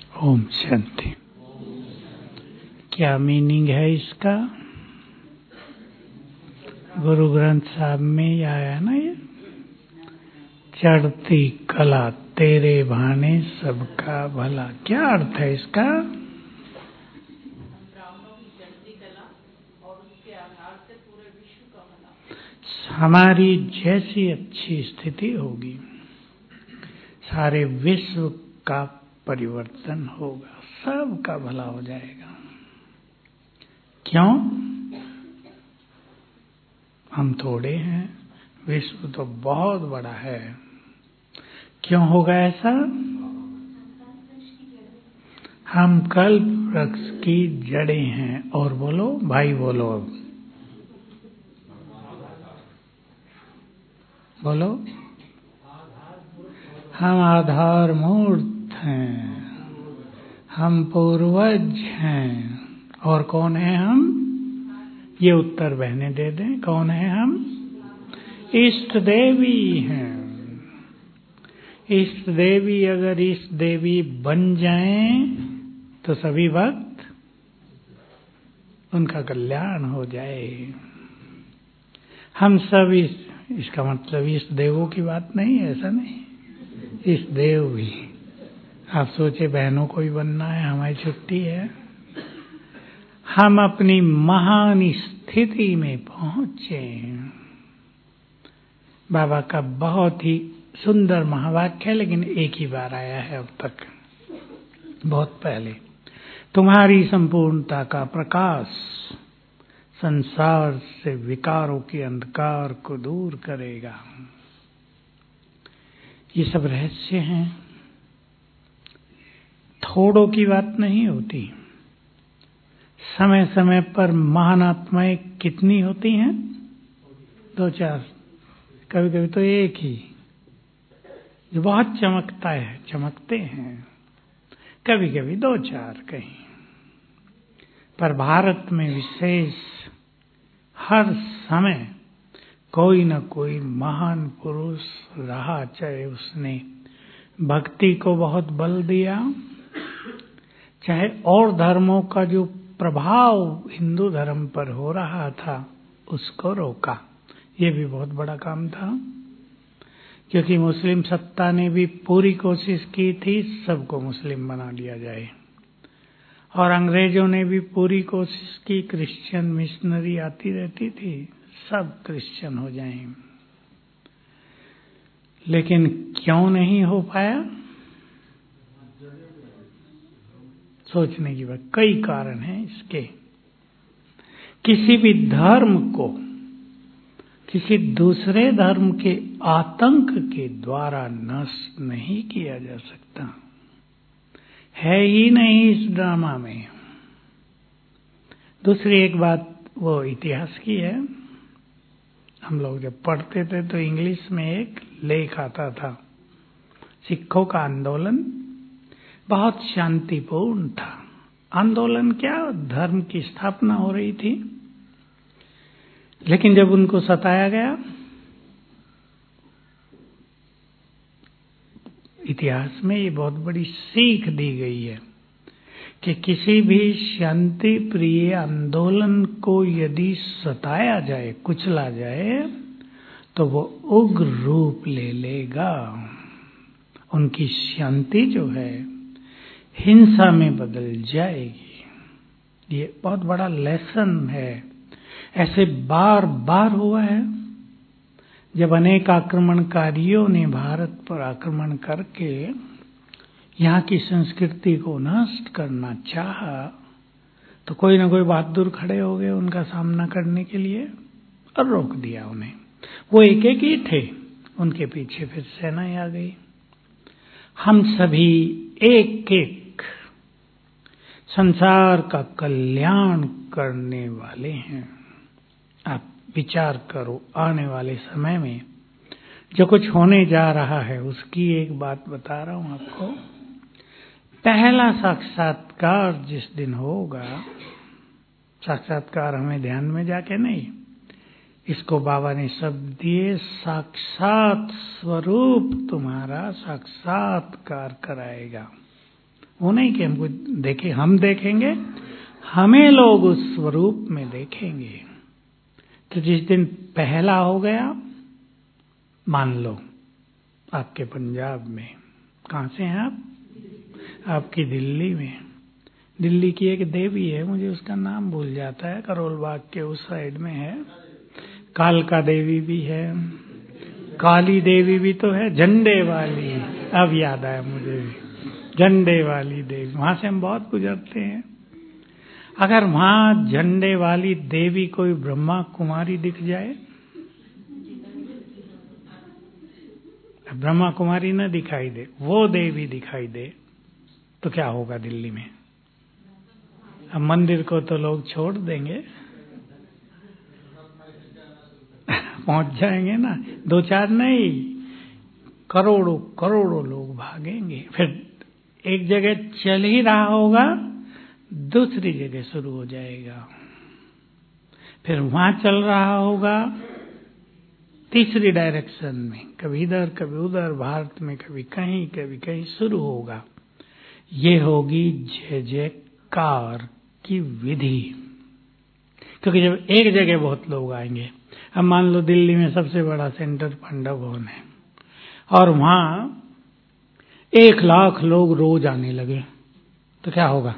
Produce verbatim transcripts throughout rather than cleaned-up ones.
ओम शांति। क्या मीनिंग है इसका? गुरु ग्रंथ साहब में आया ना, ये चढ़ती कला तेरे भाने सबका भला। क्या अर्थ है इसका? हमारी जैसी अच्छी स्थिति होगी, सारे विश्व का परिवर्तन होगा, सबका भला हो जाएगा। क्यों? हम थोड़े हैं, विश्व तो बहुत बड़ा है। क्यों होगा ऐसा? हम कल्प वृक्ष की जड़ें हैं। और बोलो भाई, बोलो बोलो हम आधार मूर्त हैं, हम पूर्वज हैं। और कौन है हम? ये उत्तर बहने दे दें, कौन है हम? इष्ट देवी हैं। इष्ट देवी अगर इष्ट देवी बन जाएं तो सभी वक्त उनका कल्याण हो जाए। हम सब इस इसका मतलब इष्ट देवों की बात नहीं है, ऐसा नहीं। इष्ट देव भी आप सोचे बहनों को ही बनना है, हमारी छुट्टी है। हम अपनी महान स्थिति में पहुंचे। बाबा का बहुत ही सुंदर महावाक्य है, लेकिन एक ही बार आया है अब तक, बहुत पहले। तुम्हारी संपूर्णता का प्रकाश संसार से विकारों के अंधकार को दूर करेगा। ये सब रहस्य हैं, थोड़ों की बात नहीं होती। समय समय पर महान आत्माएं कितनी होती हैं? दो चार, कभी कभी तो एक ही, जो बहुत चमकता है, चमकते हैं। कभी कभी दो चार कहीं। पर भारत में विशेष हर समय कोई न कोई महान पुरुष रहा, चाहे उसने भक्ति को बहुत बल दिया, चाहे और धर्मों का जो प्रभाव हिंदू धर्म पर हो रहा था उसको रोका। ये भी बहुत बड़ा काम था, क्योंकि मुस्लिम सत्ता ने भी पूरी कोशिश की थी सबको मुस्लिम बना दिया जाए, और अंग्रेजों ने भी पूरी कोशिश की, क्रिश्चियन मिशनरी आती रहती थी, सब क्रिश्चियन हो जाएं। लेकिन क्यों नहीं हो पाया? सोचने की बात। कई कारण हैं इसके। किसी भी धर्म को किसी दूसरे धर्म के आतंक के द्वारा नष्ट नहीं किया जा सकता, है ही नहीं इस ड्रामा में। दूसरी एक बात वो इतिहास की है। हम लोग जब पढ़ते थे तो इंग्लिश में एक लेख आता था, सिखों का आंदोलन बहुत शांतिपूर्ण था। आंदोलन क्या, धर्म की स्थापना हो रही थी, लेकिन जब उनको सताया गया, इतिहास में ये बहुत बड़ी सीख दी गई है कि किसी भी शांति प्रिय आंदोलन को यदि सताया जाए, कुचला जाए, तो वो उग्र रूप ले लेगा। उनकी शांति जो है हिंसा में बदल जाएगी। ये बहुत बड़ा लेसन है। ऐसे बार बार हुआ है, जब अनेक आक्रमणकारियों ने भारत पर आक्रमण करके यहाँ की संस्कृति को नष्ट करना चाहा, तो कोई ना कोई बहादुर खड़े हो गए उनका सामना करने के लिए और रोक दिया उन्हें। वो एक एक ही थे, उनके पीछे फिर सेनाएं आ गई। हम सभी एक एक संसार का कल्याण करने वाले हैं। आप विचार करो, आने वाले समय में जो कुछ होने जा रहा है उसकी एक बात बता रहा हूं आपको। पहला साक्षात्कार जिस दिन होगा, साक्षात्कार हमें ध्यान में जाके नहीं, इसको बाबा ने शब्द दिए, साक्षात स्वरूप तुम्हारा साक्षात्कार कराएगा। वो नहीं कि हमको देखे, हम देखेंगे, हमें लोग उस स्वरूप में देखेंगे। तो जिस दिन पहला हो गया, मान लो आपके पंजाब में, कहाँ से हैं आप? आपकी दिल्ली में, दिल्ली की एक देवी है, मुझे उसका नाम भूल जाता है, करोल बाग के उस साइड में है, कालका देवी भी है, काली देवी भी तो है, झंडे वाली, अब याद आया मुझे, झंडे वाली देवी, वहां से हम बहुत गुजरते हैं। अगर वहां झंडे वाली देवी कोई ब्रह्मा कुमारी दिख जाए, ब्रह्मा कुमारी न दिखाई दे, वो देवी दिखाई दे, तो क्या होगा दिल्ली में? अब मंदिर को तो लोग छोड़ देंगे, पहुंच जाएंगे ना, दो चार नहीं, करोड़ों करोड़ों लोग भागेंगे। फिर एक जगह चल ही रहा होगा, दूसरी जगह शुरू हो जाएगा, फिर वहां चल रहा होगा तीसरी डायरेक्शन में, कभी इधर कभी उधर, भारत में कभी कहीं कभी कहीं शुरू होगा। ये होगी जय जयकार की विधि। क्योंकि जब एक जगह बहुत लोग आएंगे, अब मान लो दिल्ली में सबसे बड़ा सेंटर पांडव भवन है और वहां एक लाख लोग रोज आने लगे, तो क्या होगा?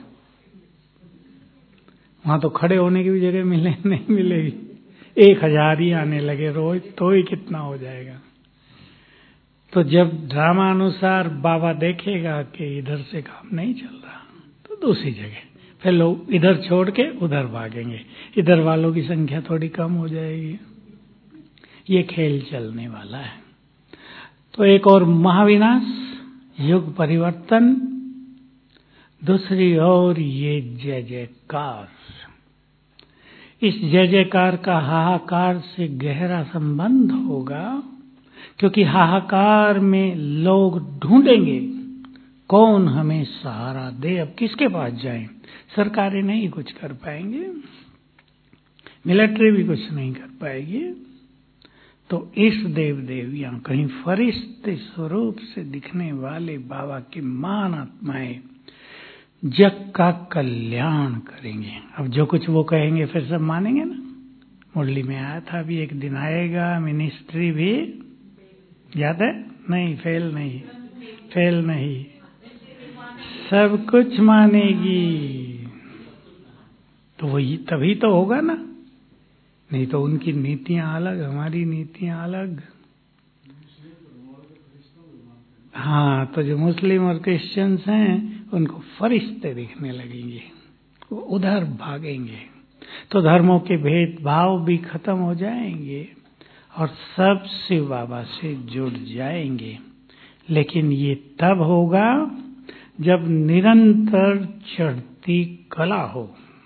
वहां तो खड़े होने की भी जगह मिले नहीं मिलेगी। एक हजार ही आने लगे रोज, तो ही कितना हो जाएगा। तो जब ड्रामा अनुसार बाबा देखेगा कि इधर से काम नहीं चल रहा, तो दूसरी जगह, फिर लोग इधर छोड़ के उधर भागेंगे, इधर वालों की संख्या थोड़ी कम हो जाएगी। ये खेल चलने वाला है। तो एक और महाविनाश, युग परिवर्तन, दूसरी ओर ये जय जयकार। इस जय जयकार का हाहाकार से गहरा संबंध होगा, क्योंकि हाहाकार में लोग ढूंढेंगे कौन हमें सहारा दे। अब किसके पास जाएं? सरकारें नहीं कुछ कर पाएंगे, मिलिट्री भी कुछ नहीं कर पाएगी। तो इस देव देवियां, कहीं फरिश्ते स्वरूप से दिखने वाले बाबा की महान आत्माएं जग का कल्याण करेंगे। अब जो कुछ वो कहेंगे फिर सब मानेंगे ना। मुरली में आया था, अभी एक दिन आएगा मिनिस्ट्री भी, याद है? नहीं, फेल नहीं, फेल नहीं, सब कुछ मानेगी। तो वही तभी तो होगा ना, नहीं तो उनकी नीतियां अलग, हमारी नीतियां अलग। हाँ, तो जो मुस्लिम और क्रिश्चियंस हैं उनको फरिश्ते दिखने लगेंगे, वो उधर भागेंगे। तो धर्मों के भेदभाव भी खत्म हो जाएंगे और सब शिव बाबा से जुड़ जाएंगे। लेकिन ये तब होगा जब निरंतर चढ़ती कला हो,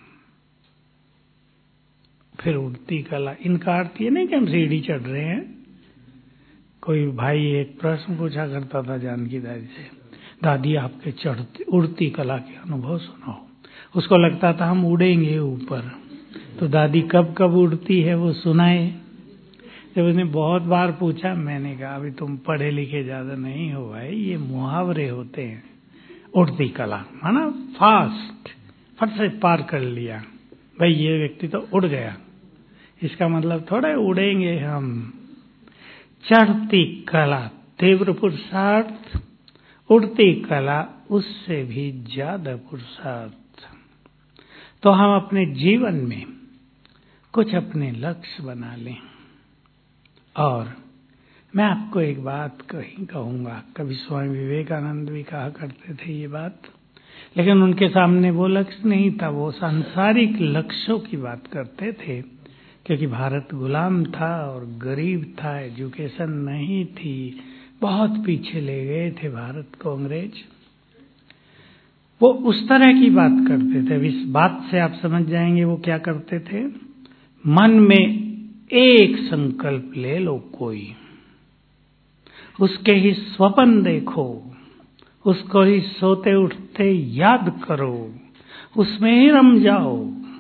फिर उड़ती कला। इनका अर्थ ये नहीं कि हम सीढ़ी चढ़ रहे हैं। कोई भाई एक प्रश्न पूछा करता था जानकी दादी से, दादी आपके चढ़ती उड़ती कला के अनुभव सुनाओ। उसको लगता था हम उड़ेंगे ऊपर, तो दादी कब कब उड़ती है वो सुनाए। जब उसने बहुत बार पूछा, मैंने कहा अभी तुम पढ़े लिखे ज्यादा नहीं हो भाई, ये मुहावरे होते हैं। उड़ती कला माना फास्ट, फट से पार कर लिया, भाई ये व्यक्ति तो उड़ गया, इसका मतलब थोड़ा उड़ेंगे हम। चढ़ती कला तीव्र पुरुषार्थ, उड़ती कला उससे भी ज्यादा पुरुषार्थ। तो हम अपने जीवन में कुछ अपने लक्ष्य बना लें। और मैं आपको एक बात कहीं कहूंगा, कभी स्वामी विवेकानंद भी कहा करते थे ये बात, लेकिन उनके सामने वो लक्ष्य नहीं था, वो सांसारिक लक्ष्यों की बात करते थे। क्योंकि भारत गुलाम था और गरीब था, एजुकेशन नहीं थी, बहुत पीछे ले गए थे भारत को अंग्रेज। वो उस तरह की बात करते थे। इस बात से आप समझ जाएंगे वो क्या करते थे। मन में एक संकल्प ले लो कोई, उसके ही स्वप्न देखो, उसको ही सोते उठते याद करो, उसमें ही रम जाओ,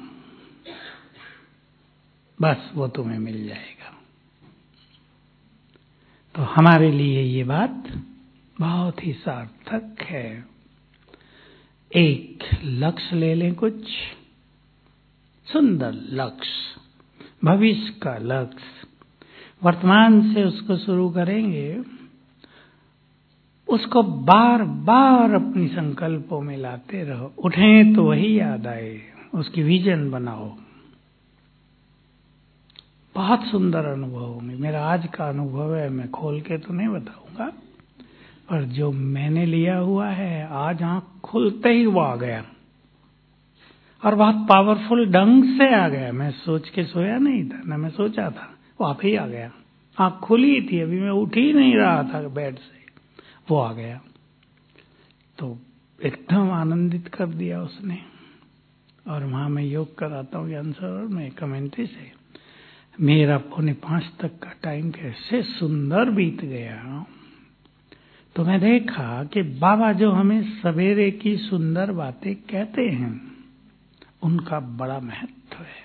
बस वो तुम्हें मिल जाएगा। तो हमारे लिए ये बात बहुत ही सार्थक है। एक लक्ष्य ले लें, कुछ सुंदर लक्ष्य, भविष्य का लक्ष्य। वर्तमान से उसको शुरू करेंगे, उसको बार बार अपनी संकल्पों में लाते रहो। उठें तो वही याद आए, उसकी विजन बनाओ। बहुत सुंदर अनुभव होंगे। मेरा आज का अनुभव है, मैं खोल के तो नहीं बताऊंगा, पर जो मैंने लिया हुआ है, आज आंख खुलते ही वो आ गया, और बहुत पावरफुल ढंग से आ गया। मैं सोच के सोया नहीं था, ना मैं सोचा था, वो आप ही आ गया। आंख खुली थी, अभी मैं उठ ही नहीं रहा था बेड से, वो आ गया। तो एकदम आनंदित कर दिया उसने। और वहां मैं योग कराता हूँ ज्ञान सरोवर में, कमेंट्री से मेरा पौने पांच तक का टाइम कैसे सुंदर बीत गया। तो मैं देखा कि बाबा जो हमें सवेरे की सुंदर बातें कहते हैं, उनका बड़ा महत्व है।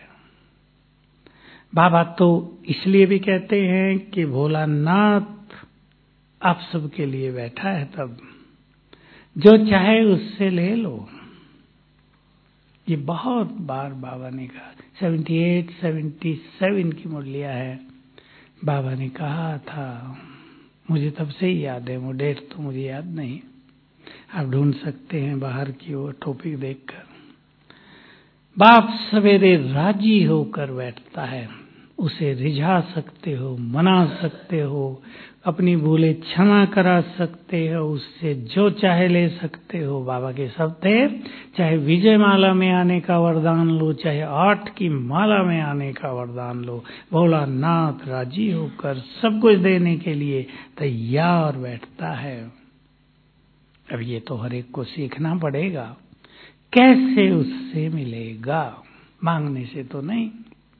बाबा तो इसलिए भी कहते हैं कि भोलानाथ आप सबके लिए बैठा है, तब जो चाहे उससे ले लो। ये बहुत बार बाबा ने कहा, सेवेंटी एट सेवेंटी सेवन की मुरलिया है, बाबा ने कहा था, मुझे तब से ही याद है, वो डेट तो मुझे याद नहीं, आप ढूंढ सकते हैं बाहर की ओर टॉपिक देखकर। बाप सवेरे राजी होकर बैठता है, उसे रिझा सकते हो, मना सकते हो, अपनी भूले क्षमा करा सकते हो, उससे जो चाहे ले सकते हो। बाबा के शब्द थे, चाहे विजय माला में आने का वरदान लो, चाहे आठ की माला में आने का वरदान लो, भोलानाथ राजी होकर सब कुछ देने के लिए तैयार बैठता है। अब ये तो हर एक को सीखना पड़ेगा, कैसे उससे मिलेगा, मांगने से तो नहीं,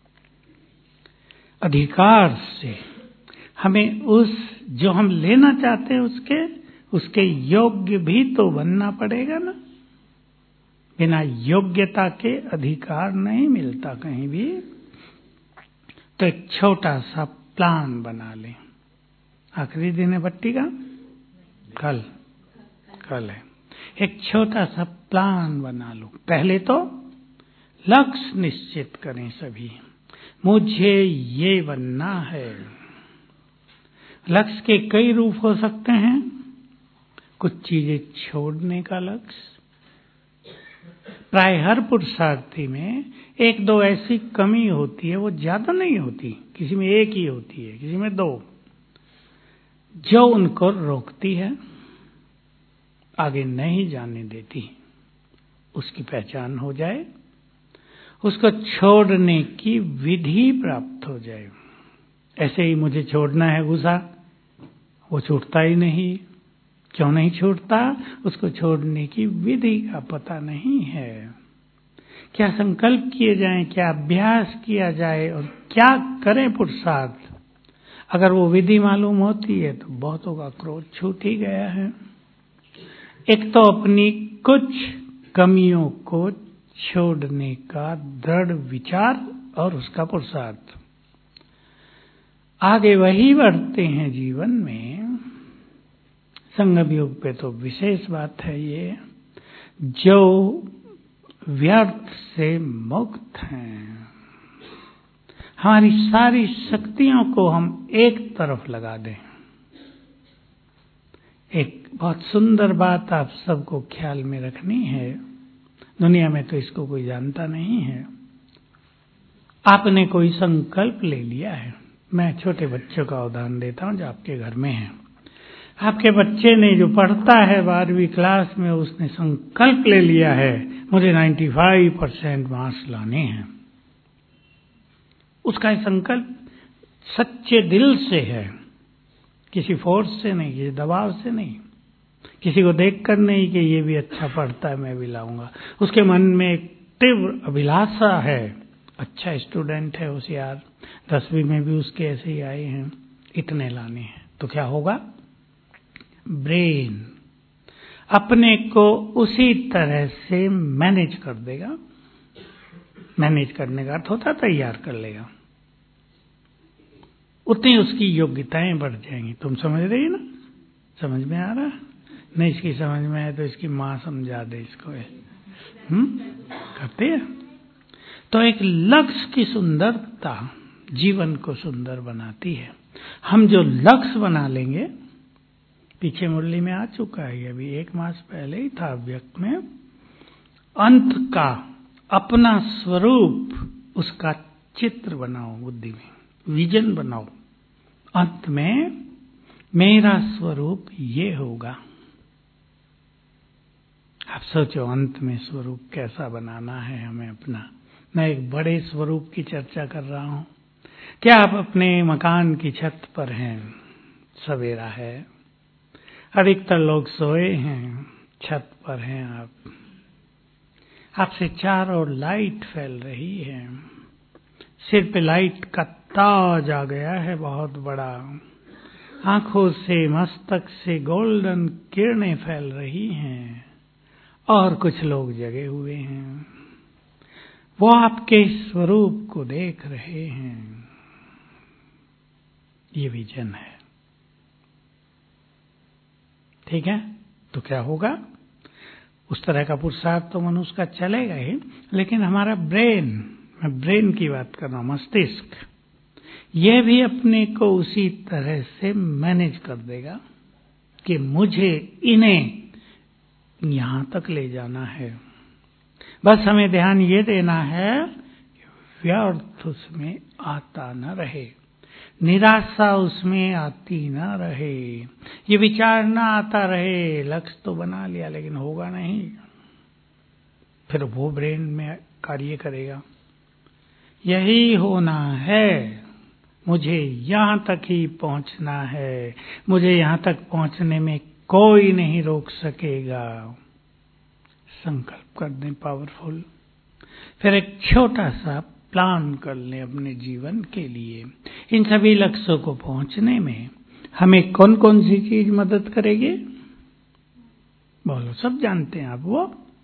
अधिकार से। हमें उस जो हम लेना चाहते हैं उसके उसके योग्य भी तो बनना पड़ेगा ना। बिना योग्यता के अधिकार नहीं मिलता कहीं भी। तो एक छोटा सा प्लान बना लें। आखिरी दिन है बट्टी का, कल कल है। एक छोटा सा प्लान बना लो। पहले तो लक्ष्य निश्चित करें सभी, मुझे ये बनना है। लक्ष्य के कई रूप हो सकते हैं। कुछ चीजें छोड़ने का लक्ष्य। प्राय हर पुरुषार्थी में एक दो ऐसी कमी होती है, वो ज्यादा नहीं होती, किसी में एक ही होती है, किसी में दो, जो उनको रोकती है, आगे नहीं जाने देती। उसकी पहचान हो जाए, उसको छोड़ने की विधि प्राप्त हो जाए। ऐसे ही मुझे छोड़ना है गुस्सा, वो छूटता ही नहीं। क्यों नहीं छूटता? उसको छोड़ने की विधि का पता नहीं है। क्या संकल्प किए जाएं, क्या अभ्यास किया जाए और क्या करें पुरुषार्थ। अगर वो विधि मालूम होती है तो बहुतों का क्रोध छूट ही गया है। एक तो अपनी कुछ कमियों को छोड़ने का दृढ़ विचार और उसका पुरुषार्थ। आगे वही बढ़ते हैं जीवन में। संगम योग पे तो विशेष बात है ये, जो व्यर्थ से मुक्त हैं। हमारी सारी शक्तियों को हम एक तरफ लगा दें। एक बहुत सुंदर बात आप सबको ख्याल में रखनी है, दुनिया में तो इसको कोई जानता नहीं है। आपने कोई संकल्प ले लिया है। मैं छोटे बच्चों का उदाहरण देता हूं जो आपके घर में है। आपके बच्चे ने, जो पढ़ता है बारहवीं क्लास में, उसने संकल्प ले लिया है, मुझे पचानवे परसेंट मार्क्स लाने हैं। उसका संकल्प सच्चे दिल से है, किसी फोर्स से नहीं, किसी दबाव से नहीं, किसी को देखकर नहीं कि ये भी अच्छा पढ़ता है मैं भी लाऊंगा। उसके मन में एक तीव्र अभिलाषा है, अच्छा स्टूडेंट है, होशियार, दसवीं में भी उसके ऐसे ही आए हैं, इतने लाने हैं। तो क्या होगा? ब्रेन अपने को उसी तरह से मैनेज कर देगा। मैनेज करने का अर्थ होता तैयार कर लेगा। उतनी उसकी योग्यताएं बढ़ जाएंगी। तुम समझ रही ना? समझ में आ रहा? नहीं इसकी समझ में आए तो इसकी माँ समझा दे इसको। हम्म करते हैं। तो एक लक्ष्य की सुंदरता जीवन को सुंदर बनाती है। हम जो लक्ष्य बना लेंगे, पीछे मुरली में आ चुका है, अभी एक मास पहले ही था व्यक्त में, अंत का अपना स्वरूप उसका चित्र बनाओ, बुद्धि में विजन बनाओ। अंत में मेरा स्वरूप ये होगा। आप सोचो अंत में स्वरूप कैसा बनाना है हमें अपना। मैं एक बड़े स्वरूप की चर्चा कर रहा हूं। क्या आप अपने मकान की छत पर हैं, सवेरा है, अधिकतर लोग सोए हैं, छत पर हैं आप, आपसे चारों ओर लाइट फैल रही है, सिर पे लाइट का ताज आ गया है बहुत बड़ा, आंखों से मस्तक से गोल्डन किरणें फैल रही हैं और कुछ लोग जगे हुए हैं, वो आपके स्वरूप को देख रहे हैं। ये विजन है। ठीक है, तो क्या होगा? उस तरह का पुरुषार्थ तो मनुष्य का चलेगा ही, लेकिन हमारा ब्रेन, मैं ब्रेन की बात कर रहा हूं, मस्तिष्क, यह भी अपने को उसी तरह से मैनेज कर देगा कि मुझे इन्हें यहां तक ले जाना है। बस हमें ध्यान ये देना है कि व्यर्थ उसमें आता न रहे, निराशा उसमें आती न रहे, ये विचार ना आता रहे लक्ष्य तो बना लिया लेकिन होगा नहीं, फिर वो ब्रेन में कार्य करेगा। यही होना है, मुझे यहां तक ही पहुंचना है, मुझे यहां तक पहुंचने में कोई नहीं रोक सकेगा। संकल्प कर दें पावरफुल, फिर एक छोटा सा प्लान कर लें अपने जीवन के लिए। इन सभी लक्ष्यों को पहुंचने में हमें कौन कौन सी चीज मदद करेगी? बोलो, सब जानते हैं आप। वो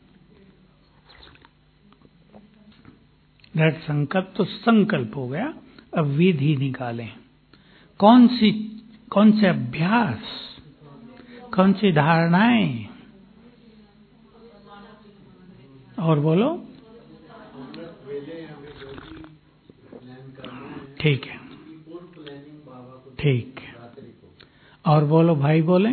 दृढ़ संकल्प तो संकल्प हो गया, अब विधि निकालें। कौन सी, कौन से अभ्यास, कौन सी धारणाएं, और बोलो। ठीक है, ठीक, और बोलो भाई, बोले।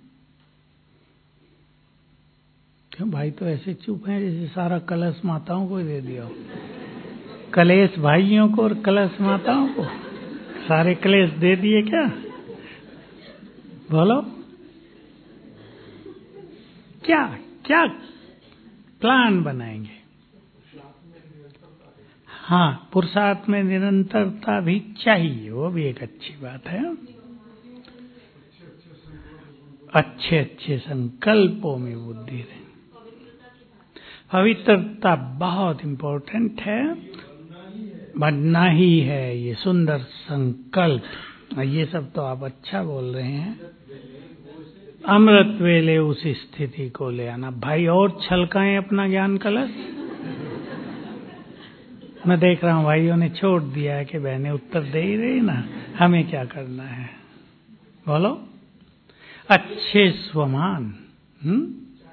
क्यों भाई तो ऐसे चुप हैं जैसे सारा कलश माताओं को दे दिया। कलेश भाइयों को और कलश माताओं को, सारे कलेश दे दिए क्या? बोलो क्या क्या प्लान बनाएंगे? हाँ, पुरुषार्थ में निरंतरता भी चाहिए, वो भी एक अच्छी बात है। अच्छे अच्छे संकल्पों में बुद्धि है। पवित्रता बहुत इंपॉर्टेंट है, बनना ही है ये सुंदर संकल्प। ये सब तो आप अच्छा बोल रहे हैं। अमृत वेले उस स्थिति को ले आना। भाई और छलकाएं अपना ज्ञान कलश। मैं देख रहा हूं भाइयों ने छोड़ दिया है कि बहनें उत्तर दे ही रही ना, हमें क्या करना है? बोलो। अच्छे स्वमान, हम्म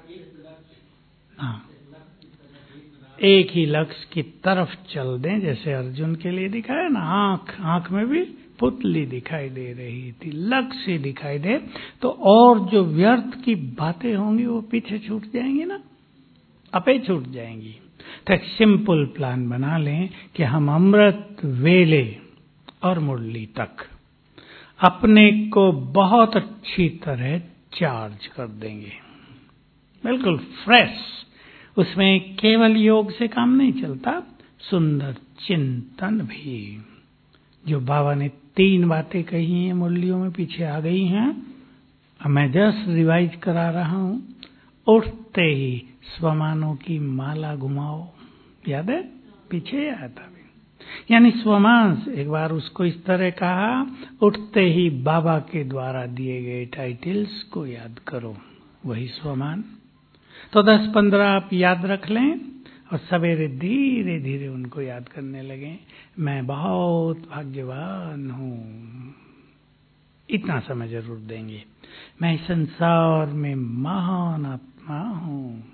हाँ, एक ही लक्ष्य की तरफ चल दें, जैसे अर्जुन के लिए दिखाया ना, आंख आंख में भी पुतली दिखाई दे रही थी, लक्ष्य दिखाई दे तो और जो व्यर्थ की बातें होंगी वो पीछे छूट जाएंगी ना, अपे छूट जाएंगी। तो एक सिंपल प्लान बना लें कि हम अमृत वेले और मुरली तक अपने को बहुत अच्छी तरह चार्ज कर देंगे, बिल्कुल फ्रेश। उसमें केवल योग से काम नहीं चलता, सुंदर चिंतन भी। जो बाबा ने तीन बातें कही हैं मुरलियों में, पीछे आ गई हैं, अब मैं जस्ट रिवाइज करा रहा हूं। उठते ही स्वमानों की माला घुमाओ, याद है? पीछे आया था। यानी स्वमान, एक बार उसको इस तरह कहा, उठते ही बाबा के द्वारा दिए गए टाइटल्स को याद करो, वही स्वमान। तो दस पंद्रह आप याद रख लें और सवेरे धीरे धीरे उनको याद करने लगे। मैं बहुत भाग्यवान हूं, इतना समय जरूर देंगे। मैं संसार में महान आत्मा हूँ,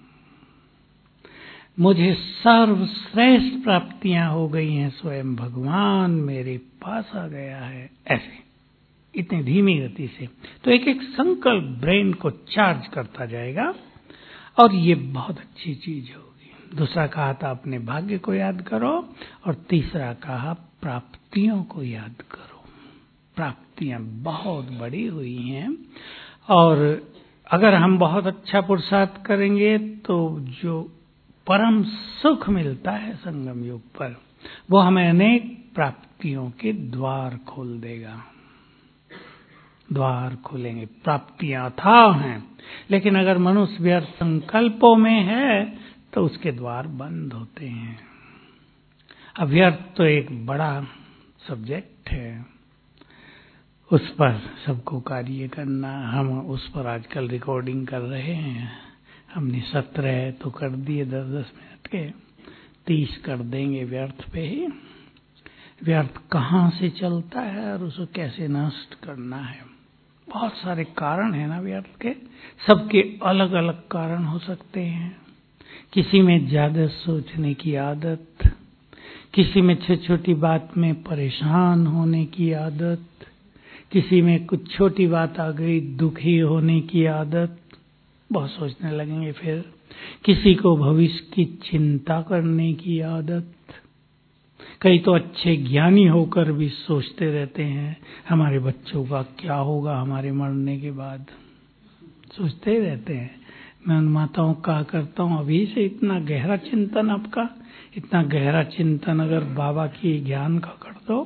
मुझे सर्वश्रेष्ठ प्राप्तियां हो गई हैं, स्वयं भगवान मेरे पास आ गया है, ऐसे इतनी धीमी गति से। तो एक एक संकल्प ब्रेन को चार्ज करता जाएगा और ये बहुत अच्छी चीज होगी। दूसरा कहा था अपने भाग्य को याद करो, और तीसरा कहा प्राप्तियों को याद करो। प्राप्तियां बहुत बड़ी हुई हैं, और अगर हम बहुत अच्छा पुरुषार्थ करेंगे तो जो परम सुख मिलता है संगम युग पर, वो हमें अनेक प्राप्तियों के द्वार खोल देगा। द्वार खोलेंगे, प्राप्तियां अथाह हैं, लेकिन अगर मनुष्य व्यर्थ संकल्पों में है तो उसके द्वार बंद होते हैं। अब व्यर्थ तो एक बड़ा सब्जेक्ट है, उस पर सबको कार्य करना। हम उस पर आजकल रिकॉर्डिंग कर रहे हैं। हमने सत्रह तो कर दिए, दस दस मिनट के, तीस कर देंगे व्यर्थ पे ही। व्यर्थ कहाँ से चलता है और उसको कैसे नष्ट करना है। बहुत सारे कारण है ना व्यर्थ के, सबके अलग अलग कारण हो सकते हैं। किसी में ज्यादा सोचने की आदत, किसी में छोटी छोटी बात में परेशान होने की आदत, किसी में कुछ छोटी बात आ गई दुखी होने की आदत, बहुत सोचने लगेंगे। फिर किसी को भविष्य की चिंता करने की आदत, कई तो अच्छे ज्ञानी होकर भी सोचते रहते हैं हमारे बच्चों का क्या होगा हमारे मरने के बाद, सोचते ही रहते हैं। मैं उन माताओं का करता हूँ अभी से इतना गहरा चिंतन, आपका इतना गहरा चिंतन अगर बाबा की ज्ञान का कर दो,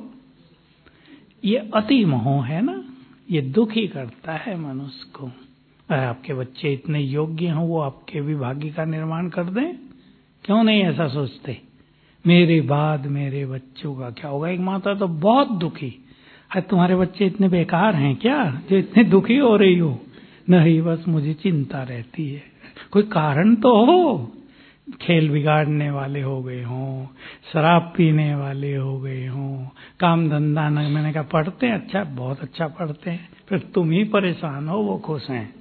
ये अति मोह है ना, ये दुखी करता है मनुष्य को। अगर आपके बच्चे इतने योग्य हों, वो आपके भी भाग्य का निर्माण कर दें, क्यों नहीं ऐसा सोचते, मेरे बाद मेरे बच्चों का क्या होगा। एक माता तो बहुत दुखी, अरे तुम्हारे बच्चे इतने बेकार हैं क्या जो इतने दुखी हो रही हो। नहीं, बस मुझे चिंता रहती है। कोई कारण तो हो, खेल बिगाड़ने वाले हो गए हों, शराब पीने वाले हो गए हों, काम धंधा न। मैंने कहा पढ़ते हैं, अच्छा बहुत अच्छा पढ़ते हैं, फिर तुम ही परेशान हो, वो खुश हैं।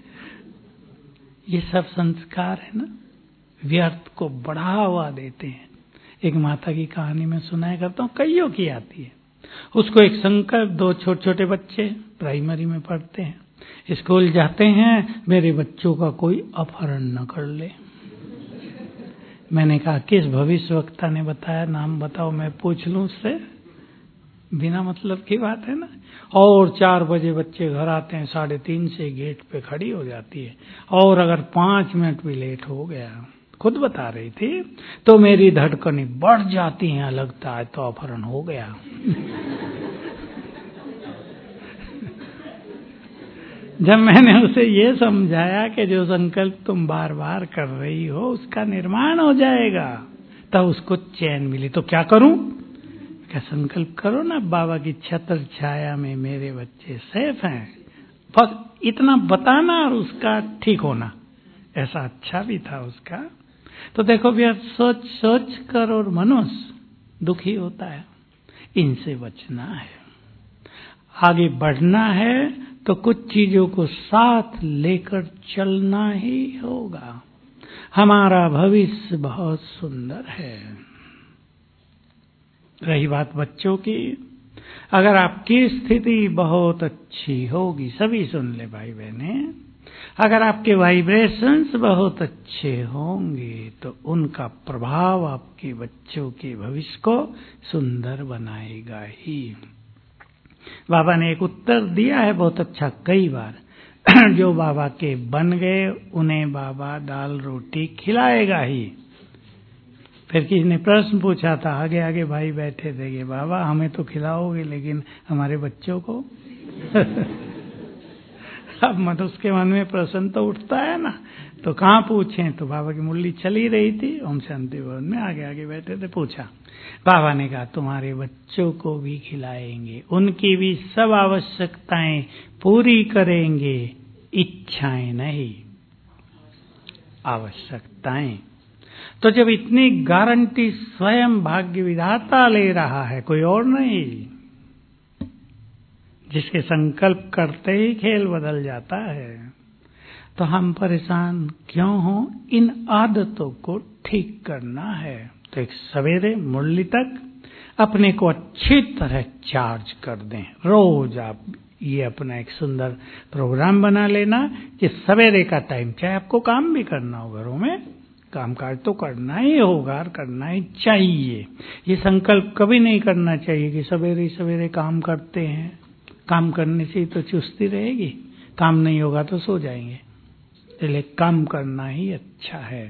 ये सब संस्कार है ना, व्यर्थ को बढ़ावा देते हैं। एक माता की कहानी में सुनाया करता हूँ, कईयों की आती है। उसको एक संकल्प, दो छोटे छोटे बच्चे प्राइमरी में पढ़ते हैं, स्कूल जाते हैं, मेरे बच्चों का कोई अपहरण न कर ले। मैंने कहा किस भविष्य वक्ता ने बताया, नाम बताओ मैं पूछ लूं उससे, बिना मतलब की बात है ना। और चार बजे बच्चे घर आते हैं, साढ़े तीन से गेट पे खड़ी हो जाती है, और अगर पांच मिनट भी लेट हो गया, खुद बता रही थी, तो मेरी धड़कनें बढ़ जाती हैं, लगता है तो अपहरण हो गया। जब मैंने उसे ये समझाया कि जो संकल्प तुम बार बार कर रही हो उसका निर्माण हो जाएगा, तब उसको चैन मिली। तो क्या करूं? क्या संकल्प करो ना, बाबा की छत्र छाया में मेरे बच्चे सेफ हैं, बस इतना बताना और उसका ठीक होना। ऐसा अच्छा भी था उसका। तो देखो भैया, सोच सोच कर और मनुष्य दुखी होता है, इनसे बचना है। आगे बढ़ना है तो कुछ चीजों को साथ लेकर चलना ही होगा। हमारा भविष्य बहुत सुंदर है। रही बात बच्चों की, अगर आपकी स्थिति बहुत अच्छी होगी, सभी सुन ले भाई बहने, अगर आपके वाइब्रेशंस बहुत अच्छे होंगे तो उनका प्रभाव आपके बच्चों के भविष्य को सुंदर बनाएगा ही। बाबा ने एक उत्तर दिया है बहुत अच्छा कई बार, जो बाबा के बन गए उन्हें बाबा दाल रोटी खिलाएगा ही। फिर किसी ने प्रश्न पूछा था, आगे आगे भाई बैठे थे कि बाबा हमें तो खिलाओगे लेकिन हमारे बच्चों को। अब मनुष्य के मन में प्रश्न तो उठता है ना, तो कहाँ पूछें। तो बाबा की मुरली चली रही थी, ओम शांति भवन में आगे आगे बैठे थे, पूछा। बाबा ने कहा तुम्हारे बच्चों को भी खिलाएंगे, उनकी भी सब आवश्यकताएं पूरी करेंगे, इच्छाएं नहीं, आवश्यकताएं। तो जब इतनी गारंटी स्वयं भाग्य विधाता ले रहा है, कोई और नहीं, जिसके संकल्प करते ही खेल बदल जाता है। तो हम परेशान क्यों हों? इन आदतों को ठीक करना है। तो एक सवेरे मुरली तक अपने को अच्छी तरह चार्ज कर दें। रोज आप ये अपना एक सुंदर प्रोग्राम बना लेना कि सवेरे का टाइम, चाहे आपको काम भी करना हो, घरों में कामकाज तो करना ही होगा, करना ही चाहिए। ये संकल्प कभी नहीं करना चाहिए कि सवेरे सवेरे काम करते हैं। काम करने से तो चुस्ती रहेगी, काम नहीं होगा तो सो जाएंगे। इसलिए काम करना ही अच्छा है।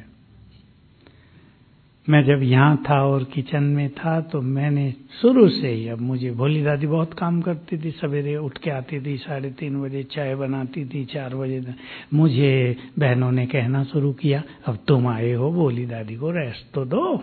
मैं जब यहाँ था और किचन में था तो मैंने शुरू से ही, अब मुझे भोली दादी बहुत काम करती थी, सवेरे उठ के आती थी, साढ़े तीन बजे चाय बनाती थी, चार बजे मुझे बहनों ने कहना शुरू किया, अब तुम आए हो भोली दादी को रेस्ट तो दो।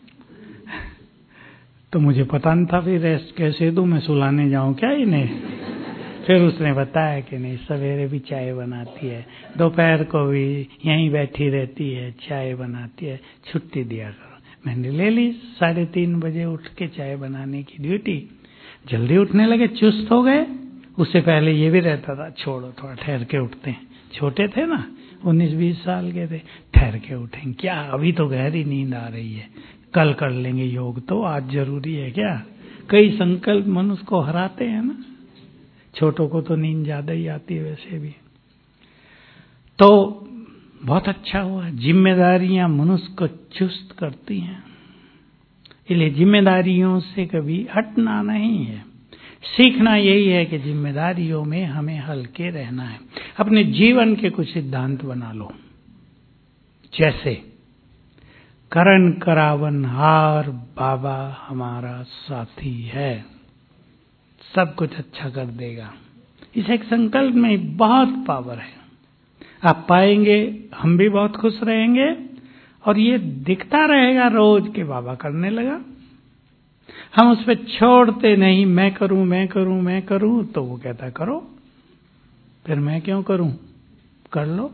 तो मुझे पता नहीं था फिर रेस्ट कैसे दूं, मैं सुलाने जाऊं क्या इन्हें। फिर उसने बताया कि नहीं, सवेरे भी चाय बनाती है, दोपहर को भी यहीं बैठी रहती है, चाय बनाती है, छुट्टी दिया करो। मैंने ले ली साढ़े तीन बजे उठ के चाय बनाने की ड्यूटी। जल्दी उठने लगे, चुस्त हो गए। उससे पहले ये भी रहता था, छोड़ो थोड़ा ठहर के उठते हैं। छोटे थे ना, उन्नीस बीस साल के थे, ठहर के उठेंगे क्या, अभी तो गहरी नींद आ रही है, कल कर लेंगे योग, तो आज जरूरी है क्या। कई संकल्प मनुष्य को हराते हैं ना। छोटों को तो नींद ज्यादा ही आती है वैसे भी। तो बहुत अच्छा हुआ, जिम्मेदारियां मनुष्य को चुस्त करती हैं। इसलिए जिम्मेदारियों से कभी हटना नहीं है। सीखना यही है कि जिम्मेदारियों में हमें हल्के रहना है। अपने जीवन के कुछ सिद्धांत बना लो, जैसे करण करावन हार बाबा हमारा साथी है, सब कुछ अच्छा कर देगा। इस एक संकल्प में बहुत पावर है। आप पाएंगे हम भी बहुत खुश रहेंगे और ये दिखता रहेगा रोज के बाबा करने लगा। हम उस पर छोड़ते नहीं, मैं करूं मैं करूं मैं करूं, तो वो कहता करो, फिर मैं क्यों करूं, कर लो।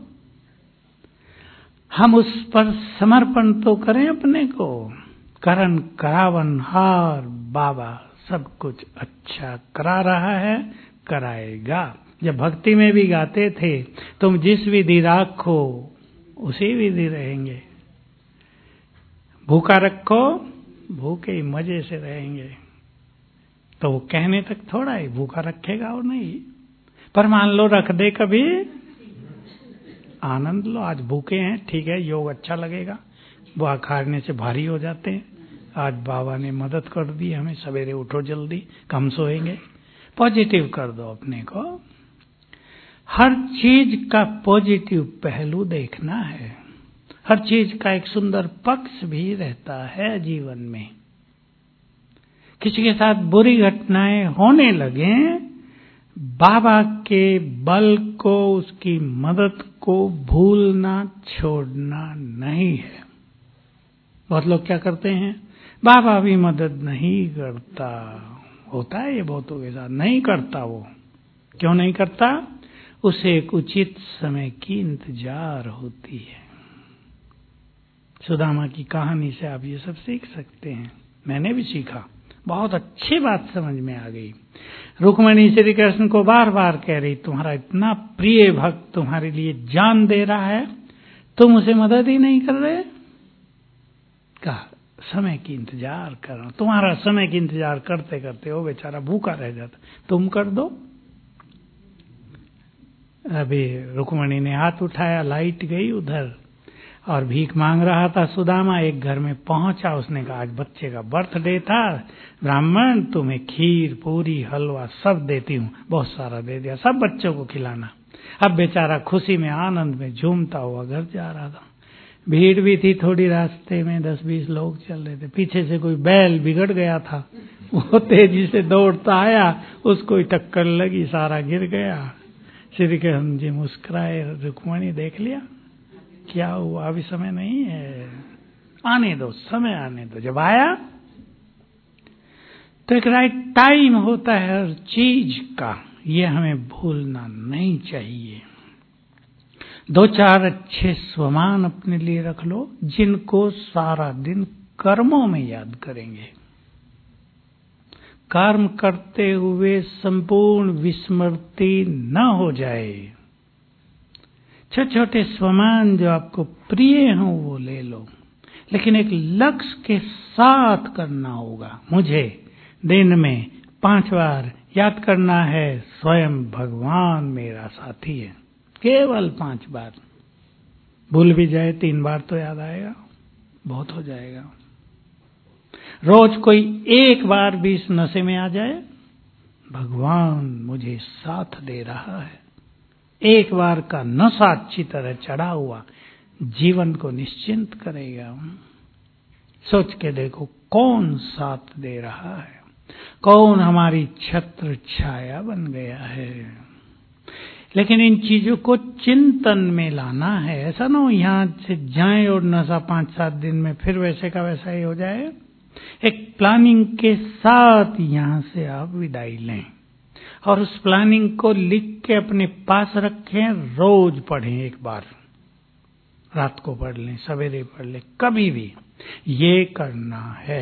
हम उस पर समर्पण तो करें अपने को। करण करावन हार बाबा सब कुछ अच्छा करा रहा है, कराएगा। जब भक्ति में भी गाते थे, तुम जिस विधि राखो उसी विधि रहेंगे, भूखा रखो भूखे ही मजे से रहेंगे। तो वो कहने तक थोड़ा ही भूखा रखेगा और नहीं, पर मान लो रख दे कभी, आनंद लो। आज भूखे हैं, ठीक है, योग अच्छा लगेगा, वो खाने से भारी हो जाते हैं। आज बाबा ने मदद कर दी हमें, सवेरे उठो जल्दी, कम सोएंगे। पॉजिटिव कर दो अपने को। हर चीज का पॉजिटिव पहलू देखना है। हर चीज का एक सुंदर पक्ष भी रहता है जीवन में। किसी के साथ बुरी घटनाएं होने लगे, बाबा के बल को, उसकी मदद को भूलना छोड़ना नहीं है। बहुत लोग क्या करते हैं, बाबा भी मदद नहीं करता। होता है ये बहुतों के साथ, नहीं करता। वो क्यों नहीं करता? उसे एक उचित समय की इंतजार होती है। सुदामा की कहानी से आप ये सब सीख सकते हैं। मैंने भी सीखा, बहुत अच्छी बात समझ में आ गई। रुक्मिणी श्री कृष्ण को बार बार कह रही, तुम्हारा इतना प्रिय भक्त तुम्हारे लिए जान दे रहा है, तुम उसे मदद ही नहीं कर रहे। कहा समय की इंतजार कर रहा, तुम्हारा समय की इंतजार करते करते वो बेचारा भूखा रह जाता, तुम कर दो। अभी रुक्मिणी ने हाथ उठाया, लाइट गई उधर और भीख मांग रहा था सुदामा। एक घर में पहुंचा, उसने कहा आज बच्चे का बर्थडे था, ब्राह्मण तुम्हें खीर पूरी हलवा सब देती हूँ। बहुत सारा दे दिया, सब बच्चों को खिलाना। अब बेचारा खुशी में आनंद में झूमता हुआ घर जा रहा था। भीड़ भी थी थोड़ी, रास्ते में दस बीस लोग चल रहे थे। पीछे से कोई बैल बिगड़ गया था, वो तेजी से दौड़ता आया, उसको टक्कर लगी, सारा गिर गया। श्री कृष्ण जी मुस्कुराए, रुक्मिणी देख लिया क्या हुआ, अभी समय नहीं है, आने दो, समय आने दो। जब आया तो एक राइट टाइम होता है हर चीज का, ये हमें भूलना नहीं चाहिए। दो चार अच्छे स्वमान अपने लिए रख लो, जिनको सारा दिन कर्मों में याद करेंगे। कर्म करते हुए संपूर्ण विस्मृति न हो जाए। छोटे छोटे स्वमान जो आपको प्रिय हों वो ले लो, लेकिन एक लक्ष्य के साथ करना होगा। मुझे दिन में पांच बार याद करना है, स्वयं भगवान मेरा साथी है। केवल पांच बार। भूल भी जाए तीन बार तो याद आएगा, बहुत हो जाएगा। रोज कोई एक बार भी इस नशे में आ जाए, भगवान मुझे साथ दे रहा है। एक बार का नशा अच्छी तरह चढ़ा हुआ जीवन को निश्चिंत करेगा। सोच के देखो कौन साथ दे रहा है, कौन हमारी छत्र छाया बन गया है। लेकिन इन चीजों को चिंतन में लाना है। ऐसा ना हो यहां से जाएं और नशा पांच सात दिन में फिर वैसे का वैसा ही हो जाए। एक प्लानिंग के साथ यहां से आप विदाई लें और उस प्लानिंग को लिख के अपने पास रखें। रोज पढ़ें, एक बार रात को पढ़ लें, सवेरे पढ़ लें, कभी भी ये करना है।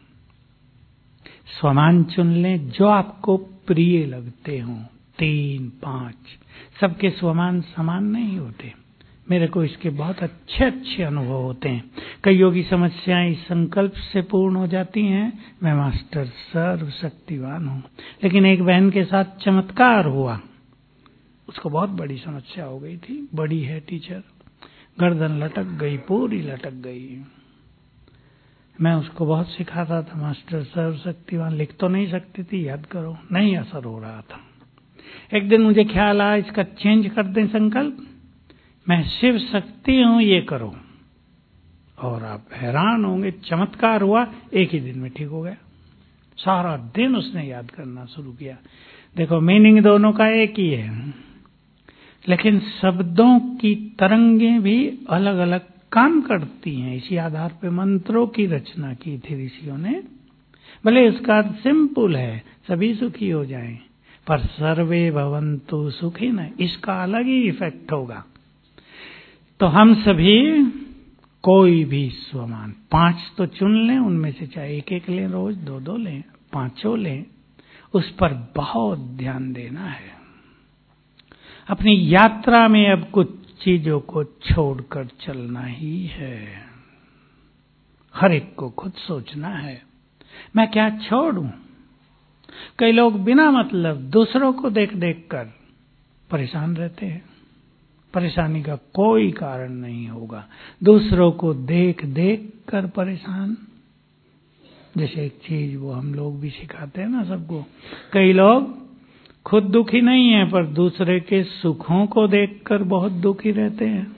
स्वमान चुन लें जो आपको प्रिय लगते हों, तीन पांच। सबके स्वमान समान नहीं होते। मेरे को इसके बहुत अच्छे अच्छे अनुभव होते हैं। कईयों की समस्याएं इस संकल्प से पूर्ण हो जाती हैं, मैं मास्टर सर्व शक्तिवान हूं। लेकिन एक बहन के साथ चमत्कार हुआ, उसको बहुत बड़ी समस्या हो गई थी। बड़ी है टीचर, गर्दन लटक गई, पूरी लटक गई। मैं उसको बहुत सिखाता था, मास्टर सर्व शक्तिवान लिख तो नहीं सकती थी, याद करो, नहीं असर हो रहा था। एक दिन मुझे ख्याल आया इसका चेंज कर दें संकल्प, मैं शिव शक्ति हूं, ये करो। और आप हैरान होंगे, चमत्कार हुआ, एक ही दिन में ठीक हो गया। सारा दिन उसने याद करना शुरू किया। देखो मीनिंग दोनों का एक ही है, लेकिन शब्दों की तरंगें भी अलग अलग काम करती हैं। इसी आधार पे मंत्रों की रचना की थी ऋषियों ने। भले इसका अर्थ सिंपल है, सभी सुखी हो जाएं, पर सर्वे भवन्तु सुखिनः, इसका अलग ही इफेक्ट होगा। तो हम सभी कोई भी स्वमान पांच तो चुन लें, उनमें से चाहे एक एक लें, रोज दो दो लें, पांचों लें, उस पर बहुत ध्यान देना है। अपनी यात्रा में अब कुछ चीजों को छोड़कर चलना ही है। हर एक को खुद सोचना है, मैं क्या छोड़ूं। कई लोग बिना मतलब दूसरों को देख देख कर परेशान रहते हैं। परेशानी का कोई कारण नहीं होगा, दूसरों को देख देख कर परेशान। जैसे एक चीज वो हम लोग भी सिखाते हैं ना सबको, कई लोग खुद दुखी नहीं है पर दूसरे के सुखों को देखकर बहुत दुखी रहते हैं।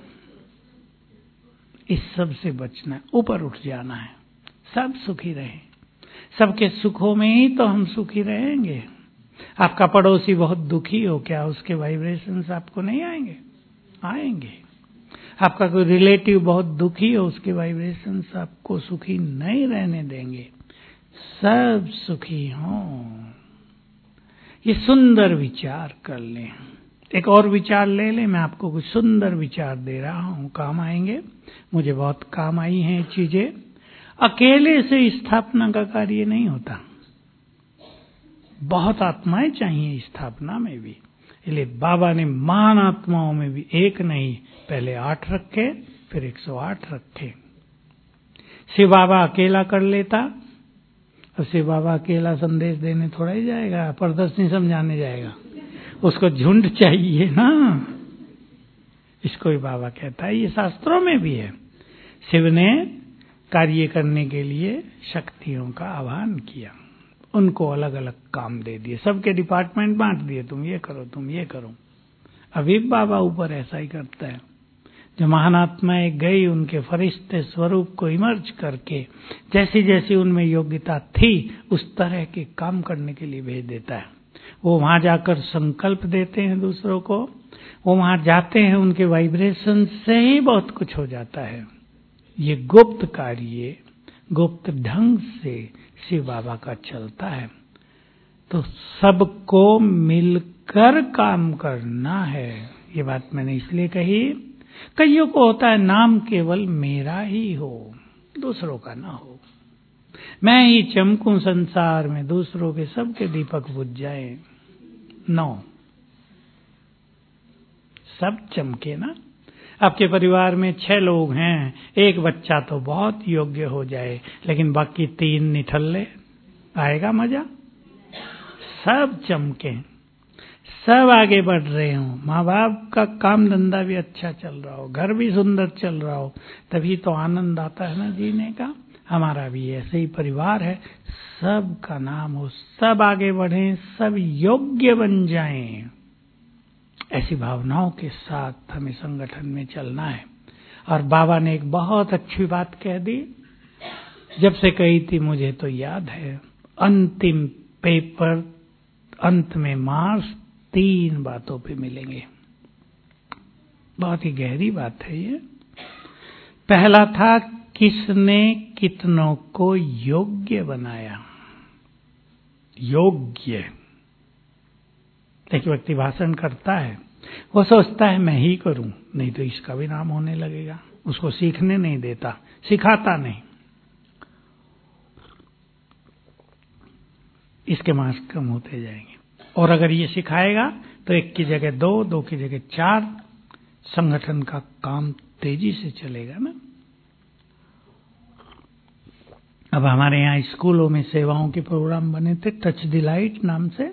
इस सब से बचना है, ऊपर उठ जाना है, सब सुखी रहे। सबके सुखों में ही तो हम सुखी रहेंगे। आपका पड़ोसी बहुत दुखी हो, क्या उसके वाइब्रेशंस आपको नहीं आएंगे? आएंगे। आपका कोई रिलेटिव बहुत दुखी हो, उसके वाइब्रेशंस आपको सुखी नहीं रहने देंगे। सब सुखी हों, ये सुंदर विचार कर लें। एक और विचार ले लें, मैं आपको कुछ सुंदर विचार दे रहा हूं, काम आएंगे। मुझे बहुत काम आई हैं चीजें। अकेले से स्थापना का कार्य नहीं होता, बहुत आत्माएं चाहिए स्थापना में भी। इसलिए बाबा ने महान आत्माओं में भी एक नहीं, पहले आठ रखे, फिर एक सौ आठ रखे। शिव बाबा अकेला कर लेता, अब शिव बाबा अकेला संदेश देने थोड़ा ही जाएगा, प्रदर्शनी समझाने जाएगा, उसको झुंड चाहिए ना। इसको ही बाबा कहता है, ये शास्त्रों में भी है। शिव ने कार्य करने के लिए शक्तियों का आह्वान किया, उनको अलग अलग काम दे दिए, सबके डिपार्टमेंट बांट दिए, तुम ये करो, तुम ये करो। अभी बाबा ऊपर ऐसा ही करता है। जो महान आत्माएं गई, उनके फरिश्ते स्वरूप को इमर्ज करके जैसी जैसी उनमें योग्यता थी उस तरह के काम करने के लिए भेज देता है। वो वहां जाकर संकल्प देते हैं दूसरों को, वो वहां जाते हैं, उनके वाइब्रेशन से ही बहुत कुछ हो जाता है। ये गुप्त कार्य गुप्त ढंग से शिव बाबा का चलता है। तो सबको मिलकर काम करना है। ये बात मैंने इसलिए कही, कईयों को होता है नाम केवल मेरा ही हो, दूसरों का ना हो। मैं ही चमकूं संसार में, दूसरों के सबके दीपक बुझ जाए। नौ, सब चमके ना। आपके परिवार में छह लोग हैं, एक बच्चा तो बहुत योग्य हो जाए, लेकिन बाकी तीन निठल्ले, आएगा मजा? सब चमके, सब आगे बढ़ रहे हो, माँ बाप का काम धंधा भी अच्छा चल रहा हो, घर भी सुंदर चल रहा हो, तभी तो आनंद आता है ना जीने का। हमारा भी ऐसे ही परिवार है, सब का नाम हो, सब आगे बढ़ें, सब योग्य बन जाएं। ऐसी भावनाओं के साथ हमें संगठन में चलना है। और बाबा ने एक बहुत अच्छी बात कह दी, जब से कही थी मुझे तो याद है, अंतिम पेपर अंत में मार्क्स तीन बातों पे मिलेंगे। बहुत ही गहरी बात है ये। पहला था, किसने कितनों को योग्य बनाया। योग्य, एक व्यक्ति भाषण करता है, वो सोचता है मैं ही करूं, नहीं तो इसका भी नाम होने लगेगा, उसको सीखने नहीं देता, सिखाता नहीं, इसके मार्क्स कम होते जाएंगे। और अगर ये सिखाएगा तो एक की जगह दो, दो की जगह चार, संगठन का काम तेजी से चलेगा ना। अब हमारे यहाँ स्कूलों में सेवाओं के प्रोग्राम बने थे, टच द लाइट नाम से,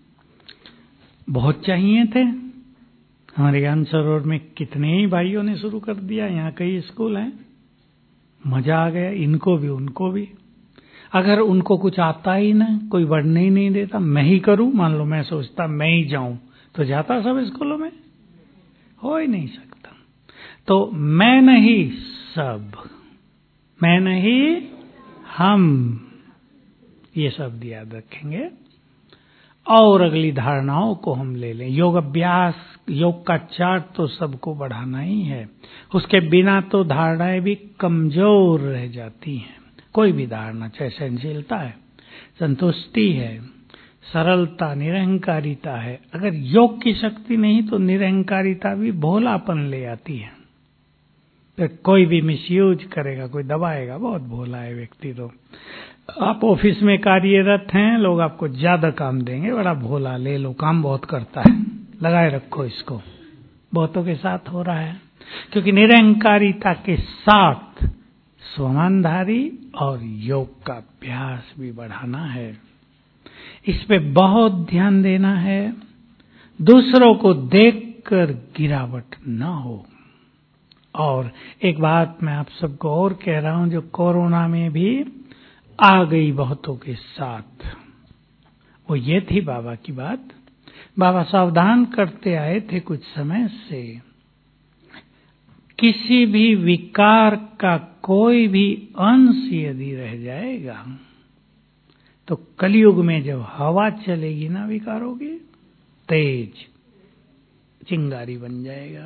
बहुत चाहिए थे। हमारे ज्ञान सरोवर में कितने ही भाइयों ने शुरू कर दिया, यहाँ कई स्कूल हैं, मजा आ गया, इनको भी उनको भी। अगर उनको कुछ आता ही ना, कोई बढ़ने ही नहीं देता, मैं ही करूं, मान लो मैं सोचता मैं ही जाऊं, तो जाता सब स्कूलों में? हो ही नहीं सकता। तो मैं नहीं सब, मैं नहीं हम, ये शब्द याद रखेंगे। और अगली धारणाओं को हम ले लें। योग अभ्यास, योग का चार्ट तो सबको बढ़ाना ही है, उसके बिना तो धारणाएं भी कमजोर रह जाती हैं। कोई भी धारणा, चाहे सहनशीलता है, संतुष्टि है, सरलता, निरहंकारिता है, अगर योग की शक्ति नहीं तो निरहंकारिता भी भोलापन ले आती है। तो कोई भी मिसयूज करेगा, कोई दबाएगा, बहुत भोला है व्यक्ति। तो आप ऑफिस में कार्यरत हैं, लोग आपको ज्यादा काम देंगे, बड़ा भोला, ले लो, काम बहुत करता है, लगाए रखो इसको। बहुतों के साथ हो रहा है, क्योंकि निरहंकारिता के साथ स्वमानधारी और योग का अभ्यास भी बढ़ाना है। इस पे बहुत ध्यान देना है, दूसरों को देखकर गिरावट न हो। और एक बात मैं आप सबको और कह रहा हूं, जो कोरोना में भी आ गई बहुतों के साथ, वो ये थी बाबा की बात। बाबा सावधान करते आए थे कुछ समय से, किसी भी विकार का कोई भी अंश यदि रह जाएगा तो कलयुग में जब हवा चलेगी ना विकारों की, तेज चिंगारी बन जाएगा,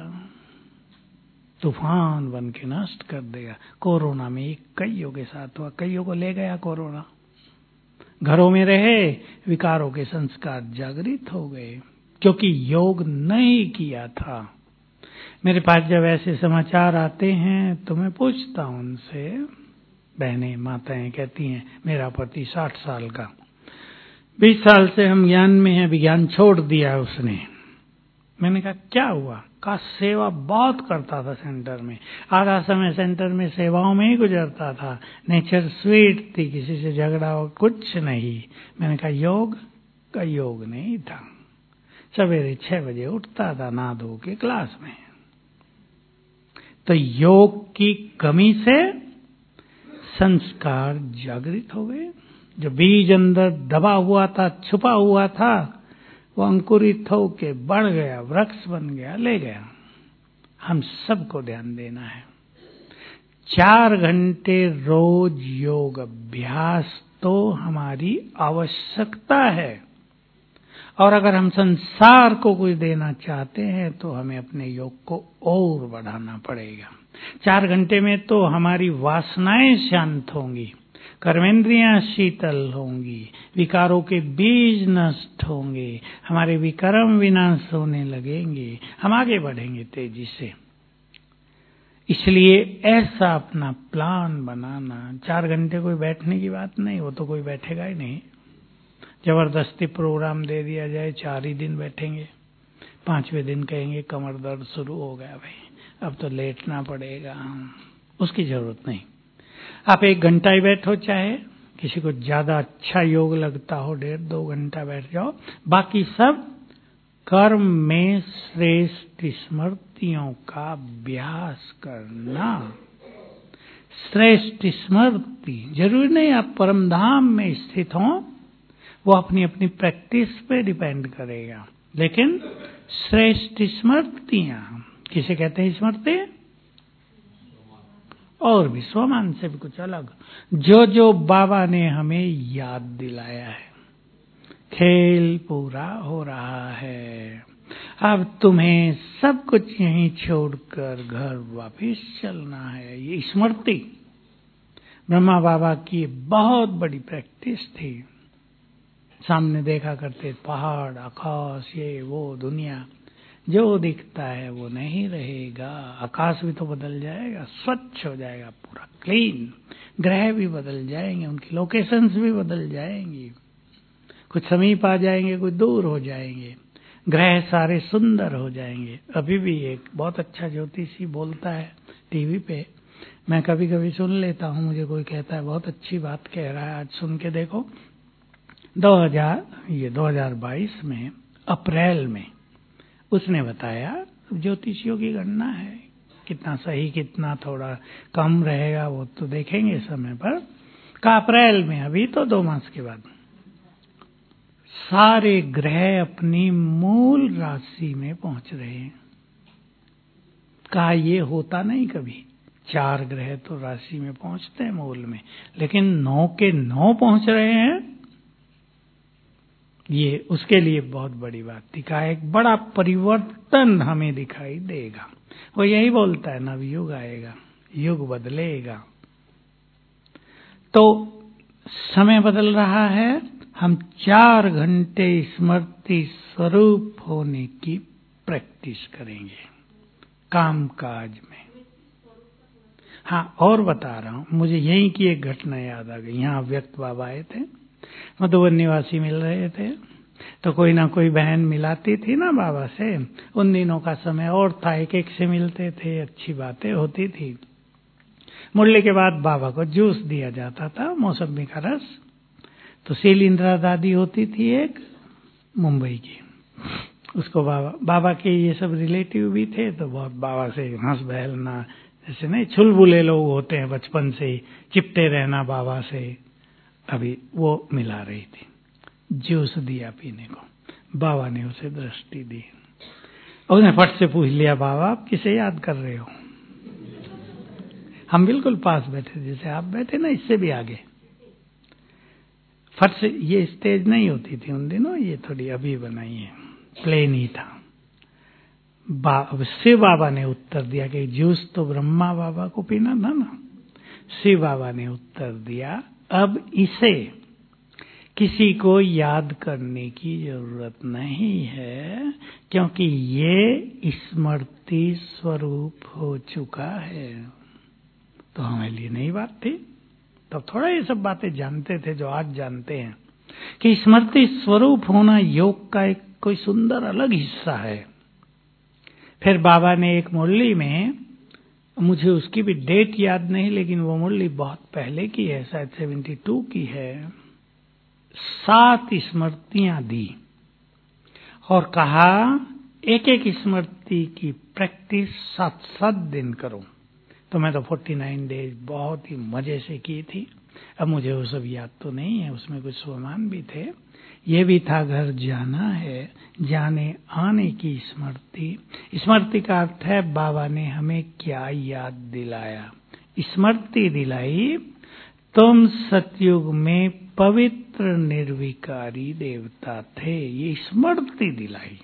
तूफान बन के नष्ट कर देगा। कोरोना में कईयों के साथ हुआ, कईयों को ले गया कोरोना। घरों में रहे, विकारों के संस्कार जागृत हो गए, क्योंकि योग नहीं किया था। मेरे पास जब ऐसे समाचार आते हैं तो मैं पूछता हूं उनसे, बहनें माताएं कहती हैं मेरा पति साठ साल का, बीस साल से हम ज्ञान में हैं, विज्ञान छोड़ दिया उसने। मैंने कहा क्या हुआ? का सेवा बहुत करता था सेंटर में, आधा समय सेंटर में सेवाओं में ही गुजरता था, नेचर स्वीट थी, किसी से झगड़ा हो कुछ नहीं। मैंने कहा योग का योग नहीं था, सवेरे छह बजे उठता था नहा धो के क्लास में। तो योग की कमी से संस्कार जागृत हो गए, जो बीज अंदर दबा हुआ था, छुपा हुआ था, वो अंकुरित होके बढ़ गया, वृक्ष बन गया, ले गया। हम सबको ध्यान देना है। चार घंटे रोज योग अभ्यास तो हमारी आवश्यकता है, और अगर हम संसार को कुछ देना चाहते हैं तो हमें अपने योग को और बढ़ाना पड़ेगा। चार घंटे में तो हमारी वासनाएं शांत होंगी, कर्मेंद्रियां शीतल होंगी, विकारों के बीज नष्ट होंगे, हमारे विक्रम विनाश होने लगेंगे, हम आगे बढ़ेंगे तेजी से। इसलिए ऐसा अपना प्लान बनाना, चार घंटे कोई बैठने की बात नहीं, वो तो कोई बैठेगा ही नहीं। जबरदस्ती प्रोग्राम दे दिया जाए, चार ही दिन बैठेंगे, पांचवें दिन कहेंगे कमर दर्द शुरू हो गया भाई, अब तो लेटना पड़ेगा। उसकी जरूरत नहीं। आप एक घंटा ही बैठो, चाहे किसी को ज्यादा अच्छा योग लगता हो डेढ़ दो घंटा बैठ जाओ। बाकी सब कर्म में श्रेष्ठ स्मृतियों का अभ्यास करना। श्रेष्ठ स्मृति जरूरी नहीं आप परम धाम में स्थित हों, वो अपनी अपनी प्रैक्टिस पे डिपेंड करेगा, लेकिन श्रेष्ठ स्मृतियां किसे कहते हैं? स्मृति और भी स्वमान से भी कुछ अलग, जो जो बाबा ने हमें याद दिलाया है। खेल पूरा हो रहा है, अब तुम्हें सब कुछ यहीं छोड़कर घर वापस चलना है। ये स्मृति ब्रह्मा बाबा की बहुत बड़ी प्रैक्टिस थी। सामने देखा करते पहाड़, आकाश, ये वो दुनिया, जो दिखता है वो नहीं रहेगा। आकाश भी तो बदल जाएगा, स्वच्छ हो जाएगा, पूरा क्लीन। ग्रह भी बदल जाएंगे, उनकी लोकेशंस भी बदल जाएंगी, कुछ समीप आ जाएंगे, कुछ दूर हो जाएंगे। ग्रह सारे सुंदर हो जाएंगे। अभी भी एक बहुत अच्छा ज्योतिषी बोलता है टीवी पे, मैं कभी कभी सुन लेता हूँ, मुझे कोई कहता है बहुत अच्छी बात कह रहा है, आज सुन के देखो। दो हज़ार ये दो हज़ार बाईस में अप्रैल में उसने बताया, ज्योतिषियों की गणना है, कितना सही कितना थोड़ा कम रहेगा वो तो देखेंगे समय पर। का अप्रैल में, अभी तो दो मास के बाद, सारे ग्रह अपनी मूल राशि में पहुंच रहे हैं। कहा ये होता नहीं कभी, चार ग्रह तो राशि में पहुंचते हैं मूल में, लेकिन नौ के नौ पहुंच रहे हैं, ये उसके लिए बहुत बड़ी बात थी। कहा एक बड़ा परिवर्तन हमें दिखाई देगा। वो यही बोलता है नवयुग आएगा, युग बदलेगा। तो समय बदल रहा है, हम चार घंटे स्मृति स्वरूप होने की प्रैक्टिस करेंगे काम काज में। हाँ, और बता रहा हूं, मुझे यहीं की एक घटना याद आ गई। यहाँ व्यक्त बाबा आए थे, मधुबन निवासी मिल रहे थे, तो कोई ना कोई बहन मिलाती थी ना बाबा से। उन दिनों का समय और था, एक एक से मिलते थे, अच्छी बातें होती थी। मुरली के बाद बाबा को जूस दिया जाता था, मौसमी का रस। तो शीलिंद्रा दादी होती थी एक मुंबई की, उसको बाबा बाबा के ये सब रिलेटिव भी थे, तो बहुत बाबा से हंस बहलना, जैसे नहीं छुलबुले लोग होते हैं बचपन से ही, चिपटे रहना बाबा से। अभी वो मिला रही थी, जूस दिया पीने को, बाबा ने उसे दृष्टि दी। उसने फट से पूछ लिया, बाबा आप किसे याद कर रहे हो? हम बिल्कुल पास बैठे, जैसे आप बैठे ना, इससे भी आगे। फट से, ये स्टेज नहीं होती थी उन दिनों, ये थोड़ी अभी बनाई है, प्लेन ही था। बा, शिव बाबा ने उत्तर दिया कि जूस तो ब्रह्मा बाबा को पीना था ना। शिव बाबा ने उत्तर दिया, अब इसे किसी को याद करने की जरूरत नहीं है, क्योंकि ये स्मृति स्वरूप हो चुका है। तो हमारे लिए नई बात थी, तब तो थोड़ा ये सब बातें जानते थे जो आज जानते हैं, कि स्मृति स्वरूप होना योग का एक कोई सुंदर अलग हिस्सा है। फिर बाबा ने एक मुरली में, मुझे उसकी भी डेट याद नहीं, लेकिन वो मुरली बहुत पहले की है, शायद बहत्तर की है, सात स्मृतियां दी और कहा एक एक स्मृति की प्रैक्टिस सात सात दिन करो। तो मैं तो उनचास डेज बहुत ही मजे से की थी। अब मुझे वो सब याद तो नहीं है, उसमें कुछ स्वमान भी थे। ये भी था घर जाना है, जाने आने की स्मृति। स्मृति का अर्थ है बाबा ने हमें क्या याद दिलाया, स्मृति दिलाई। तुम सतयुग में पवित्र निर्विकारी देवता थे, ये स्मृति दिलाई।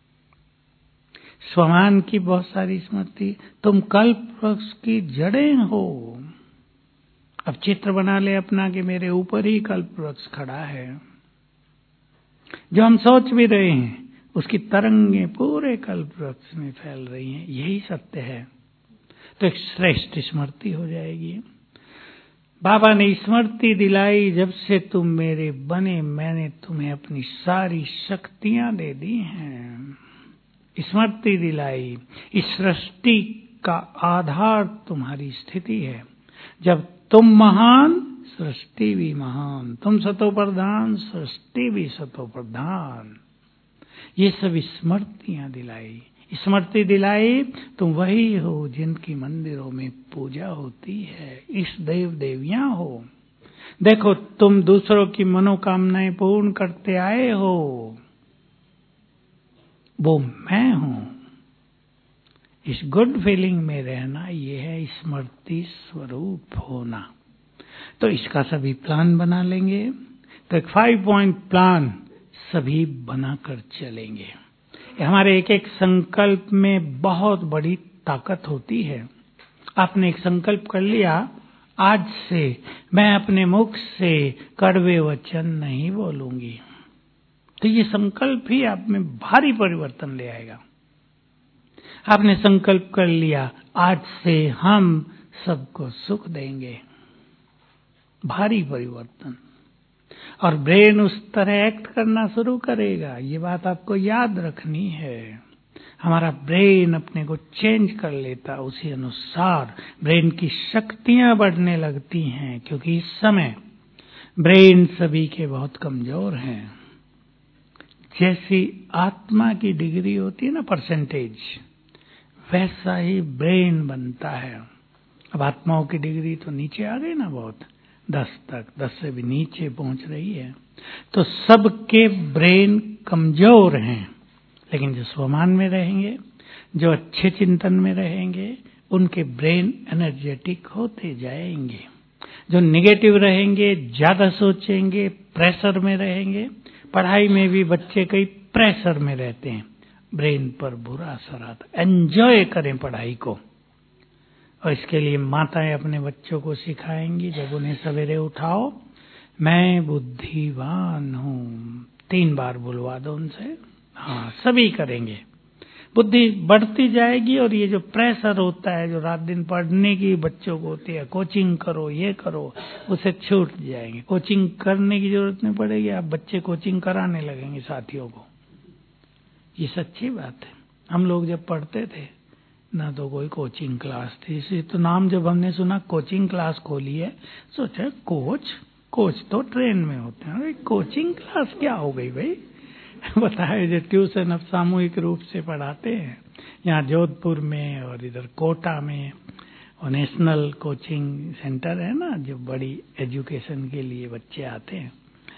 स्वमान की बहुत सारी स्मृति, तुम कल्प वृक्ष की जड़ें हो। अब चित्र बना ले अपना कि मेरे ऊपर ही कल्प वृक्ष खड़ा है, जो हम सोच भी रहे हैं उसकी तरंगें पूरे कल्प वृक्ष में फैल रही हैं, यही सत्य है। तो एक श्रेष्ठ स्मृति हो जाएगी। बाबा ने स्मृति दिलाई, जब से तुम मेरे बने मैंने तुम्हें अपनी सारी शक्तियां दे दी हैं। स्मृति दिलाई, इस सृष्टि का आधार तुम्हारी स्थिति है। जब तुम महान, सृष्टि भी महान। तुम सतो प्रधान, सृष्टि भी सतो प्रधान। ये सब स्मृतियां दिलाई। स्मृति दिलाई, तुम वही हो जिनकी मंदिरों में पूजा होती है। इस देव देवियां हो। देखो, तुम दूसरों की मनोकामनाएं पूर्ण करते आए हो, वो मैं हूं। इस गुड फीलिंग में रहना, ये है स्मृति स्वरूप होना। तो इसका सभी प्लान बना लेंगे। तो एक फाइव पॉइंट प्लान सभी बनाकर चलेंगे। हमारे एक एक संकल्प में बहुत बड़ी ताकत होती है। आपने एक संकल्प कर लिया, आज से मैं अपने मुख से कड़वे वचन नहीं बोलूंगी, तो ये संकल्प ही आप में भारी परिवर्तन ले आएगा। आपने संकल्प कर लिया, आज से हम सबको सुख देंगे, भारी परिवर्तन। और ब्रेन उस तरह एक्ट करना शुरू करेगा। ये बात आपको याद रखनी है। हमारा ब्रेन अपने को चेंज कर लेता, उसी अनुसार ब्रेन की शक्तियां बढ़ने लगती हैं, क्योंकि इस समय ब्रेन सभी के बहुत कमजोर हैं। जैसी आत्मा की डिग्री होती है ना, परसेंटेज, वैसा ही ब्रेन बनता है। अब आत्माओं की डिग्री तो नीचे आ गई ना, बहुत दस तक, दस से भी नीचे पहुंच रही है। तो सबके ब्रेन कमजोर हैं, लेकिन जो स्वमान में रहेंगे, जो अच्छे चिंतन में रहेंगे, उनके ब्रेन एनर्जेटिक होते जाएंगे। जो नेगेटिव रहेंगे, ज्यादा सोचेंगे, प्रेशर में रहेंगे। पढ़ाई में भी बच्चे कई प्रेशर में रहते हैं, ब्रेन पर बुरा असर आता। एंजॉय करें पढ़ाई को, और इसके लिए माताएं अपने बच्चों को सिखाएंगी, जब उन्हें सवेरे उठाओ, मैं बुद्धिवान हूं, तीन बार बुलवा दो उनसे। हाँ, सभी करेंगे, बुद्धि बढ़ती जाएगी। और ये जो प्रेशर होता है, जो रात दिन पढ़ने की बच्चों को होती है, कोचिंग करो, ये करो, उसे छूट जाएंगे। कोचिंग करने की जरूरत नहीं पड़ेगी, आप बच्चे कोचिंग कराने लगेंगे साथियों को। ये सच्ची बात है। हम लोग जब पढ़ते थे ना, तो कोई कोचिंग क्लास थी, इसी तो नाम जब हमने सुना कोचिंग क्लास खोली है, सोचा कोच कोच तो ट्रेन में होते हैं, कोचिंग क्लास क्या हो गई भाई। बताए जो ट्यूशन अब सामूहिक रूप से पढ़ाते हैं, यहाँ जोधपुर में और इधर कोटा में, और नेशनल कोचिंग सेंटर है ना, जो बड़ी एजुकेशन के लिए बच्चे आते हैं।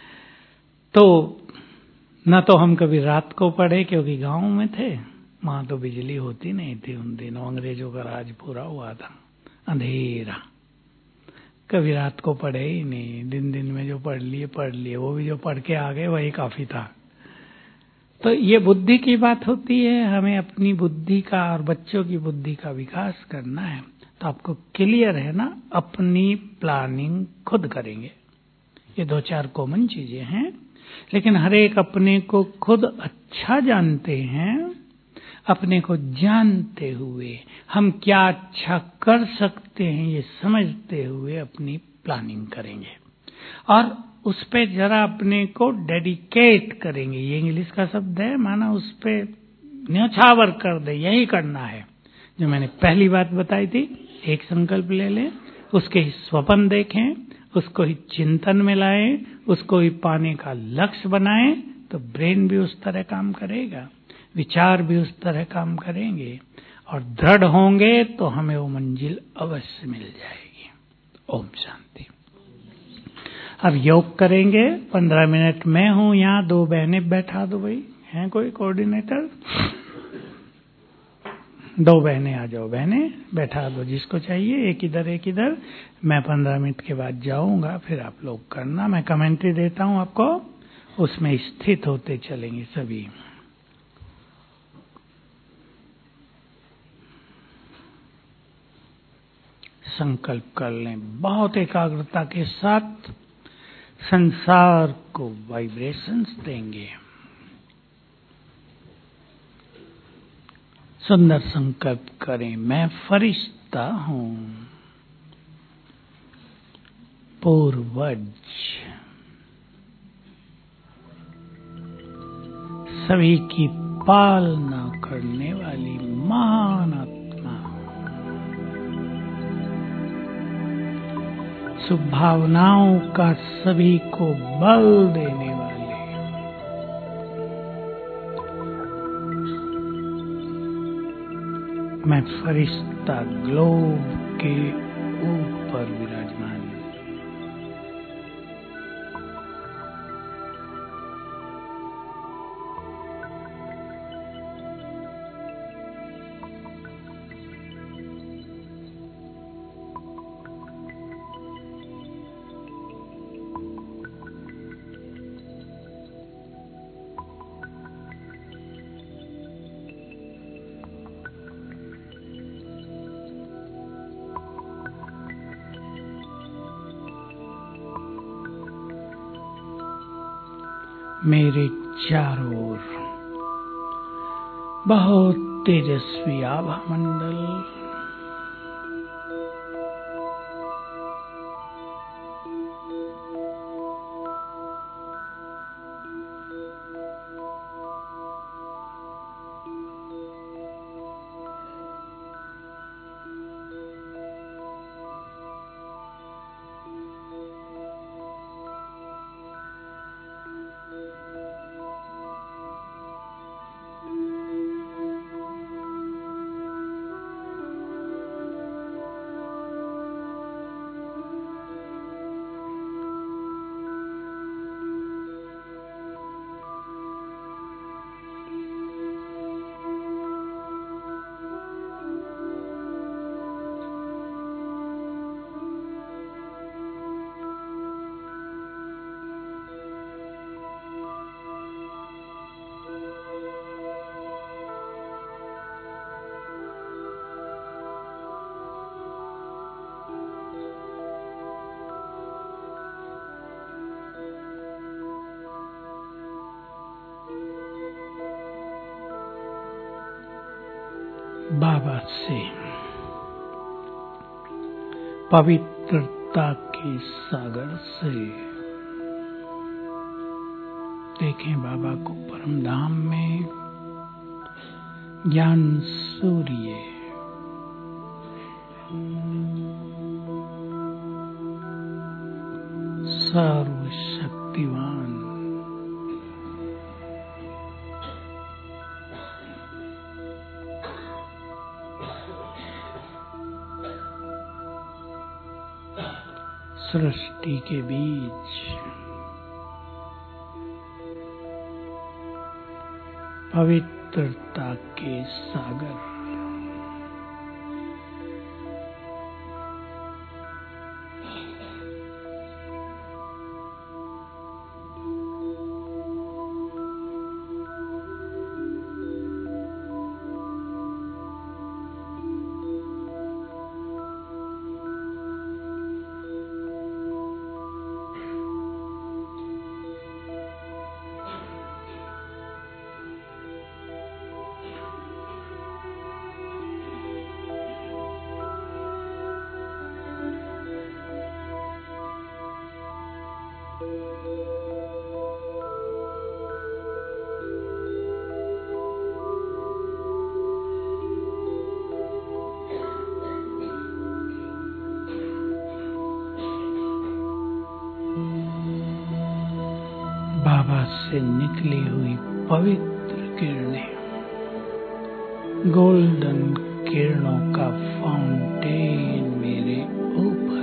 तो न तो हम कभी रात को पढ़े, क्योंकि गांव में थे, वहां तो बिजली होती नहीं थी उन दिनों, अंग्रेजों का राज पूरा हुआ था, अंधेरा। कभी रात को पढ़े ही नहीं, दिन दिन में जो पढ़ लिए पढ़ लिए, वो भी जो पढ़ के आ गए वही काफी था। तो ये बुद्धि की बात होती है, हमें अपनी बुद्धि का और बच्चों की बुद्धि का विकास करना है। तो आपको क्लियर है ना, अपनी प्लानिंग खुद करेंगे। ये दो चार कॉमन चीजें हैं, लेकिन हर एक अपने को खुद अच्छा जानते हैं। अपने को जानते हुए हम क्या अच्छा कर सकते हैं, ये समझते हुए अपनी प्लानिंग करेंगे, और उस पे जरा अपने को डेडिकेट करेंगे। ये इंग्लिश का शब्द है, माना उस पे न्यौछावर कर दे, यही करना है। जो मैंने पहली बात बताई थी, एक संकल्प ले लें, उसके ही स्वप्न देखें, उसको ही चिंतन में लाएं, उसको ही पाने का लक्ष्य बनाएं, तो ब्रेन भी उस तरह काम करेगा, विचार भी उस तरह काम करेंगे, और दृढ़ होंगे तो हमें वो मंजिल अवश्य मिल जाएगी। ओम शांति। अब योग करेंगे पंद्रह मिनट। मैं हूं यहाँ, दो बहनें बैठा दो भाई, हैं कोई कोऑर्डिनेटर? दो बहनें आ जाओ, बहनें बैठा दो जिसको चाहिए, एक इधर एक इधर। मैं पंद्रह मिनट के बाद जाऊंगा, फिर आप लोग करना। मैं कमेंट्री देता हूं आपको, उसमें स्थित होते चलेंगे सभी। संकल्प कर लें बहुत एकाग्रता के साथ, संसार को वाइब्रेशंस देंगे। सुंदर संकल्प करें, मैं फरिश्ता फरिश्ता हूँ। पूर्वज सभी की पालना करने वाली महान आत्मा, सुभावनाओं का सभी को बल देने वाले, मैं फरिश्ता ग्लोब के ऊपर विराजमान। मेरे चारों ओर बहुत तेजस्वी आभा मंडल, बाबा से पवित्रता के सागर से देखें बाबा को परम धाम में ज्ञान सूर्य, सर्वशक्तिवान, सृष्टि के बीच पवित्रता के सागर, बाबा से निकली हुई पवित्र किरणें, गोल्डन किरणों का फाउंटेन मेरे ऊपर,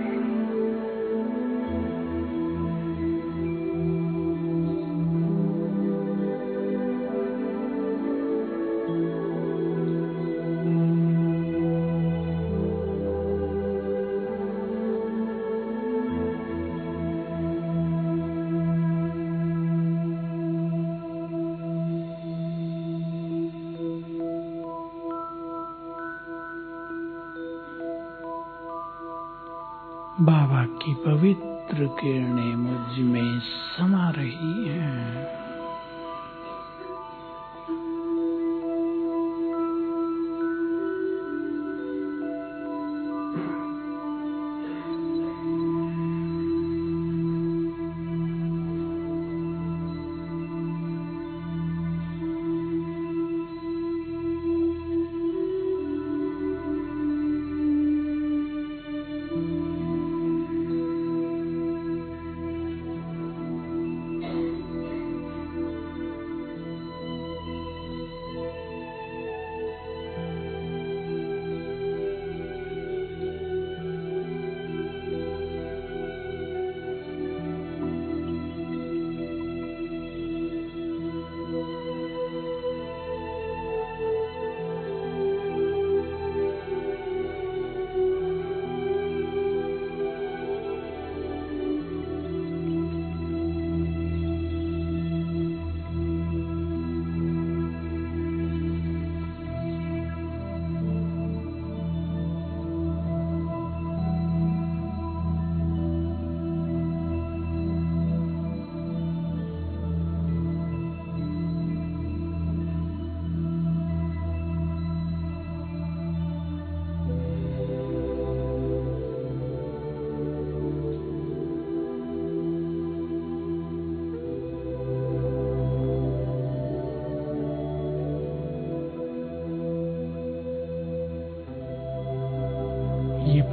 बाबा की पवित्र किरणें मुझ में समा रही हैं।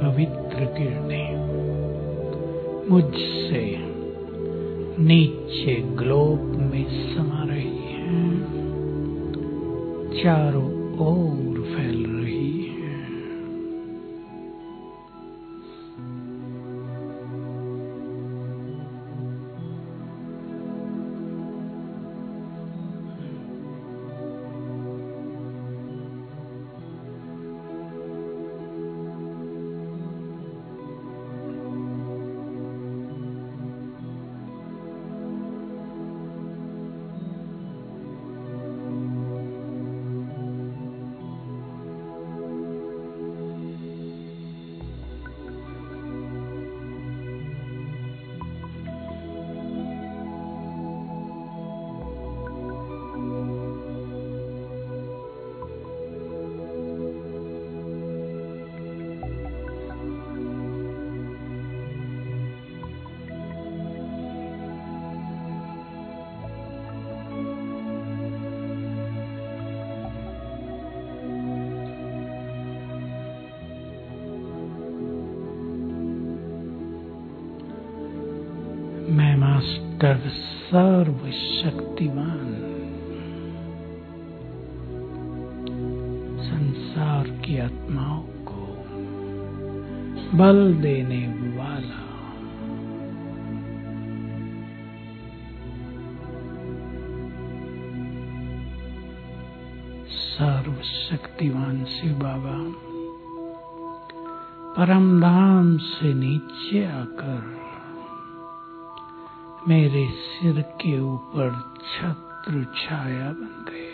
पवित्र किरणें मुझसे नीचे ग्लोब में समा रही हैं, चारों ओर फैल रही हैं। मैं मास्टर सर्वशक्तिमान संसार की आत्माओं को बल देने वाला सर्वशक्तिमान शिव बाबा परम धाम से नीचे आकर मेरे सिर के ऊपर छत्र छाया बन गए।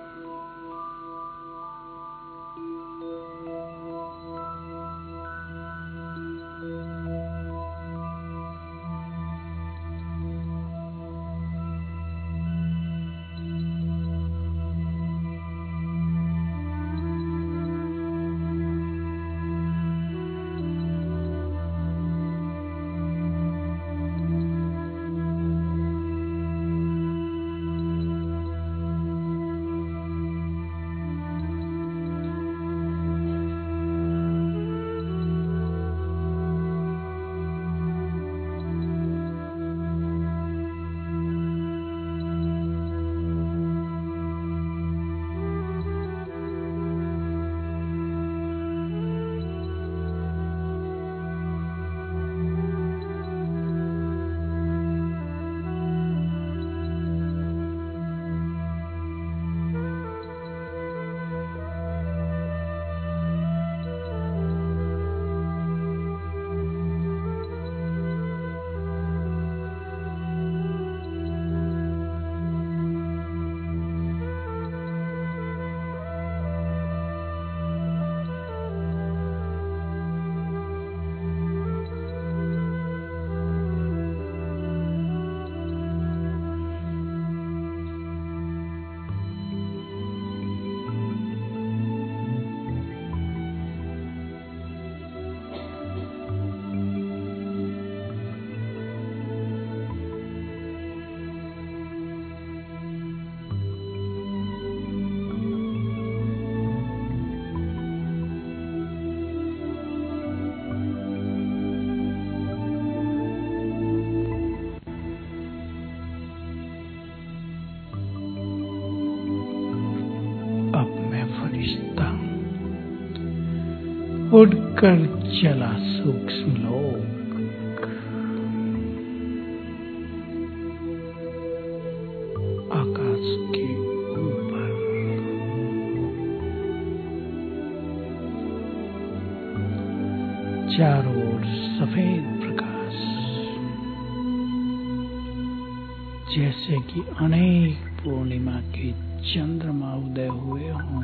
उड़कर चला सूक्ष्म लोक, आकाश के ऊपर चारों ओर सफेद प्रकाश, जैसे कि अनेक पूर्णिमा के चंद्रमा उदय हुए हों।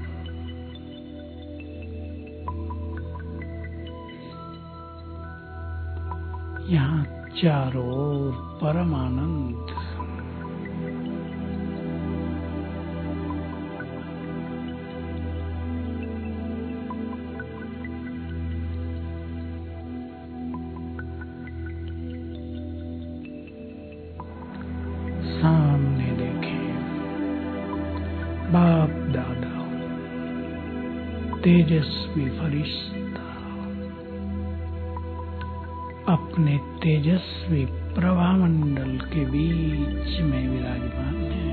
यहाँ चारों ओर परम आनंद, सामने देखें बाप दादा तेजस्वी फरिश्ता अपने तेजस्वी प्रभामंडल के बीच में विराजमान है।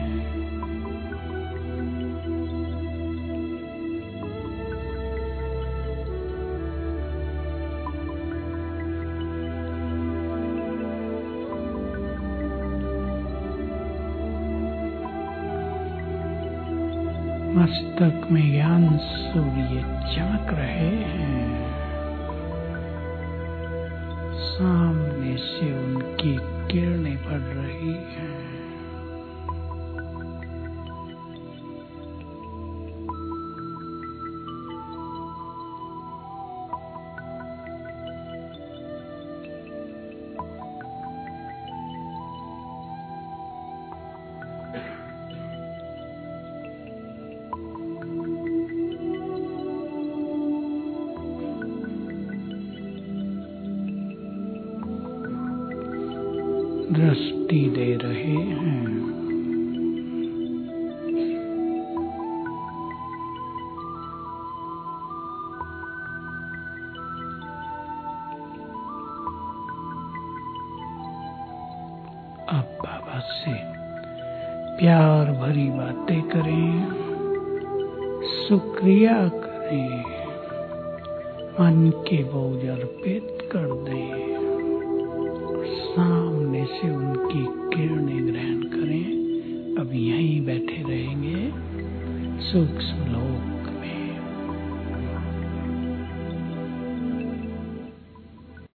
मस्तक में ज्ञान सूर्य चमक रहे हैं। सामने से उनकी किरणें पड़ रही हैं। दृष्टि दे रहे हैं। अब बाबा से प्यार भरी बातें करें, शुक्रिया करें, मन के बोझ अर्पित कर दें।